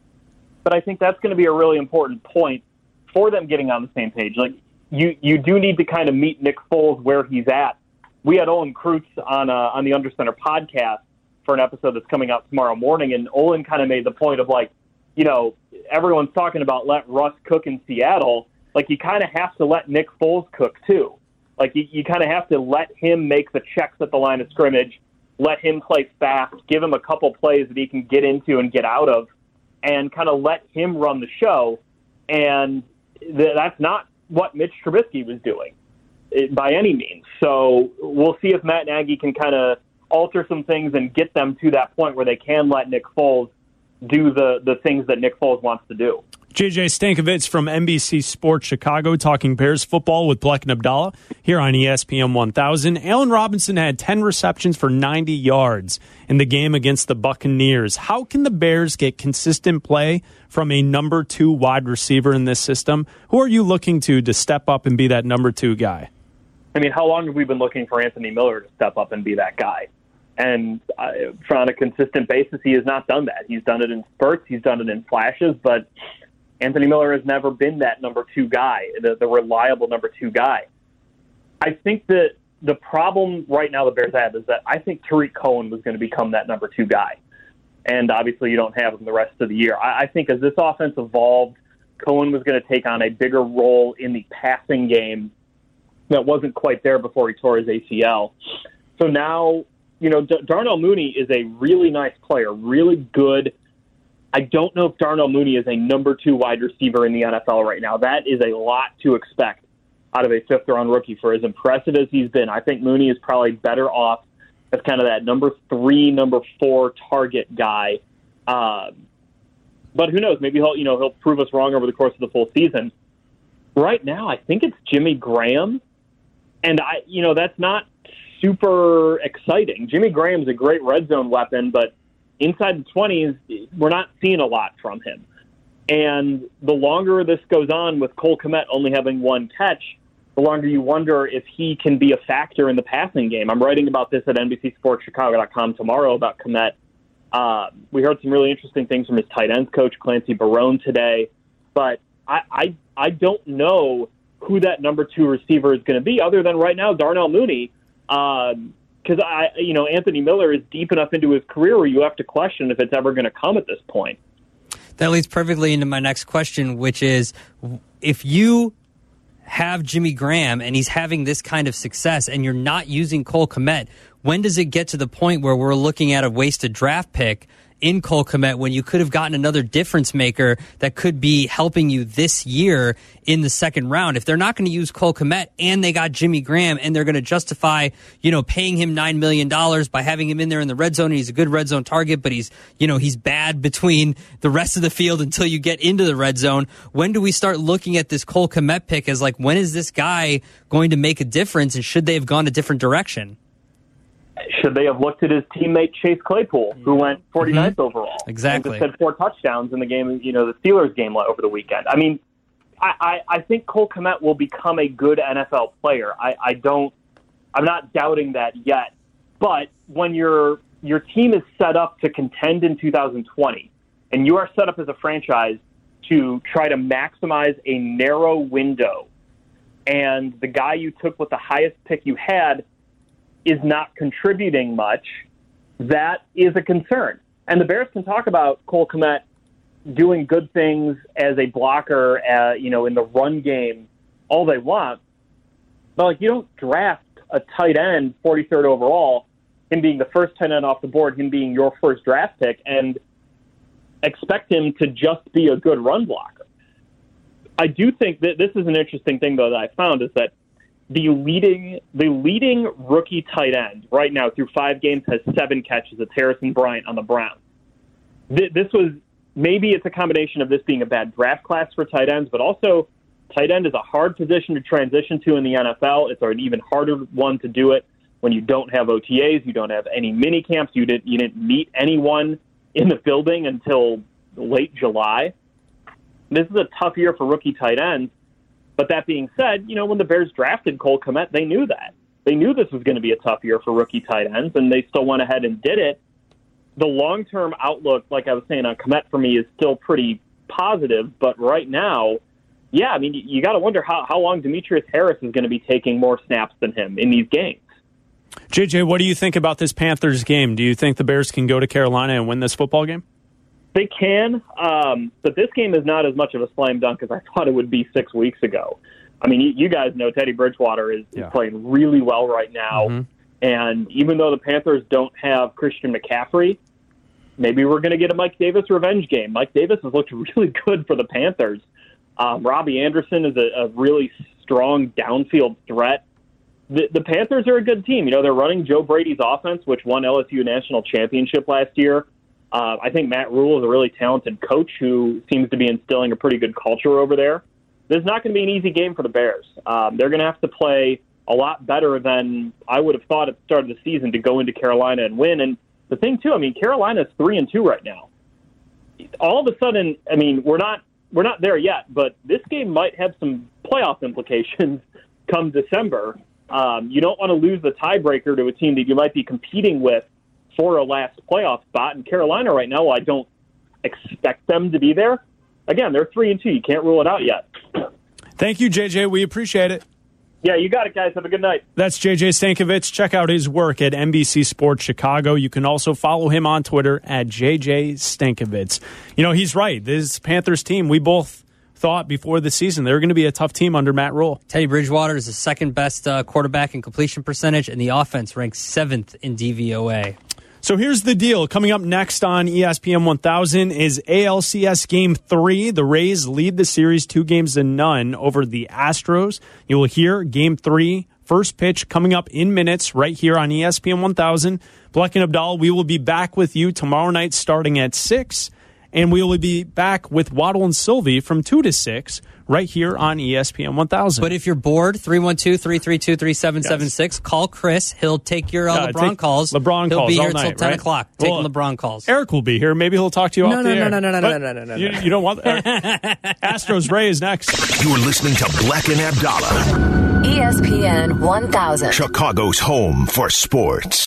But I think that's going to be a really important point for them getting on the same page. Like, you, you do need to kind of meet Nick Foles where he's at. We had Olin Kreutz on uh, on the Under Center podcast for an episode that's coming out tomorrow morning, and Olin kind of made the point of, like, you know, everyone's talking about let Russ cook in Seattle. Like, you kind of have to let Nick Foles cook, too. Like, you, you kind of have to let him make the checks at the line of scrimmage, let him play fast, give him a couple plays that he can get into and get out of, and kind of let him run the show. And th- that's not what Mitch Trubisky was doing it, by any means. So we'll see if Matt Nagy can kind of alter some things and get them to that point where they can let Nick Foles do the, the things that Nick Foles wants to do. J J Stankovitz from N B C Sports Chicago talking Bears football with Bleck and Abdallah here on E S P N one thousand. Allen Robinson had ten receptions for ninety yards in the game against the Buccaneers. How can the Bears get consistent play from a number two wide receiver in this system? Who are you looking to to step up and be that number two guy? I mean, how long have we been looking for Anthony Miller to step up and be that guy? And uh, on a consistent basis, he has not done that. He's done it in spurts. He's done it in flashes, but Anthony Miller has never been that number two guy, the, the reliable number two guy. I think that the problem right now the Bears have is that I think Tariq Cohen was going to become that number two guy. And obviously you don't have him the rest of the year. I, I think as this offense evolved, Cohen was going to take on a bigger role in the passing game that wasn't quite there before he tore his A C L. So now, you know, D- Darnell Mooney is a really nice player, really good. I don't know if Darnell Mooney is a number two wide receiver in the N F L right now. That is a lot to expect out of a fifth-round rookie. For as impressive as he's been, I think Mooney is probably better off as kind of that number three, number four target guy. Uh, but who knows? Maybe he'll, you know, he'll prove us wrong over the course of the full season. Right now, I think it's Jimmy Graham, and I, you know, that's not super exciting. Jimmy Graham's a great red zone weapon, but inside the twenties, we're not seeing a lot from him. And the longer this goes on with Cole Kmet only having one catch, the longer you wonder if he can be a factor in the passing game. I'm writing about this at N B C Sports Chicago dot com tomorrow about Kmet. Uh, we heard some really interesting things from his tight ends coach, Clancy Barone, today. But I, I, I don't know who that number two receiver is going to be other than right now Darnell Mooney. Um, Because I, you know, Anthony Miller is deep enough into his career where you have to question if it's ever going to come at this point. That leads perfectly into my next question, which is, if you have Jimmy Graham and he's having this kind of success and you're not using Cole Kmet, when does it get to the point where we're looking at a wasted draft pick in Cole Kmet when you could have gotten another difference maker that could be helping you this year in the second round? If they're not going to use Cole Kmet and they got Jimmy Graham and they're going to justify, you know, paying him nine million dollars by having him in there in the red zone, and he's a good red zone target, but he's, you know, he's bad between the rest of the field until you get into the red zone. When do we start looking at this Cole Kmet pick as like, when is this guy going to make a difference, and should they have gone a different direction? Should they have looked at his teammate Chase Claypool, who went forty-ninth mm-hmm. overall? Exactly. And just had four touchdowns in the game, you know, the Steelers game over the weekend. I mean, I, I, I think Cole Kmet will become a good N F L player. I, I don't, I'm not doubting that yet. But when your your team is set up to contend in two thousand twenty, and you are set up as a franchise to try to maximize a narrow window, and the guy you took with the highest pick you had is not contributing much, that is a concern. And the Bears can talk about Cole Kmet doing good things as a blocker, uh, you know, in the run game all they want. But, like, you don't draft a tight end forty-third overall, him being the first tight end off the board, him being your first draft pick, and expect him to just be a good run blocker. I do think that this is an interesting thing, though, that I found, is that the leading the leading rookie tight end right now through five games has seven catches. It's Harrison Bryant on the Browns. This was, maybe it's a combination of this being a bad draft class for tight ends, but also tight end is a hard position to transition to in the N F L. It's an even harder one to do it when you don't have O T As, you don't have any mini camps, you didn't, you didn't meet anyone in the building until late July. This is a tough year for rookie tight ends. But that being said, you know, when the Bears drafted Cole Kmet, they knew that. They knew this was going to be a tough year for rookie tight ends, and they still went ahead and did it. The long-term outlook, like I was saying on Kmet for me, is still pretty positive. But right now, yeah, I mean, you, you got to wonder how, how long Demetrius Harris is going to be taking more snaps than him in these games. J J, what do you think about this Panthers game? Do you think the Bears can go to Carolina and win this football game? They can, um, but this game is not as much of a slam dunk as I thought it would be six weeks ago. I mean, you, you guys know Teddy Bridgewater is, yeah. is playing really well right now. Mm-hmm. And even though the Panthers don't have Christian McCaffrey, maybe we're going to get a Mike Davis revenge game. Mike Davis has looked really good for the Panthers. Um, Robbie Anderson is a, a really strong downfield threat. The, the Panthers are a good team. You know, they're running Joe Brady's offense, which won L S U national championship last year. Uh, I think Matt Rule is a really talented coach who seems to be instilling a pretty good culture over there. This is not going to be an easy game for the Bears. Um, they're going to have to play a lot better than I would have thought at the start of the season to go into Carolina and win. And the thing, too, I mean, Carolina's three and two right now. All of a sudden, I mean, we're not we're not there yet, but this game might have some playoff implications come December. Um, you don't want to lose the tiebreaker to a team that you might be competing with for a last playoff spot. In Carolina right now, I don't expect them to be there. Again, they're three and two. You can't rule it out yet. Thank you, J J. We appreciate it. Yeah, you got it, guys. Have a good night. That's J J Stankovich. Check out his work at N B C Sports Chicago. You can also follow him on Twitter at J J Stankovich. You know, he's right. This Panthers team, we both thought before the season they were going to be a tough team under Matt Rule. Teddy Bridgewater is the second best uh, quarterback in completion percentage, and the offense ranks seventh in D V O A. So here's the deal. Coming up next on E S P N one thousand is A L C S Game three. The Rays lead the series two games to none over the Astros. You will hear Game three, first pitch coming up in minutes right here on E S P N one thousand. Black and Abdal, we will be back with you tomorrow night starting at six. And we will be back with Waddle and Sylvie from two to six right here on E S P N one thousand. But if you're bored, three one two, three three two, three seven seven six, yes. Call Chris. He'll take your uh, yeah, LeBron take calls. LeBron he'll calls be here all until night, ten right? o'clock taking well, LeBron calls. Eric will be here. Maybe he'll talk to you no, off no, the no, air. No, no, no, no, no, no, no, no. You, you don't want that? Astros Rays next. You're listening to Black and Abdallah. E S P N one thousand. Chicago's home for sports.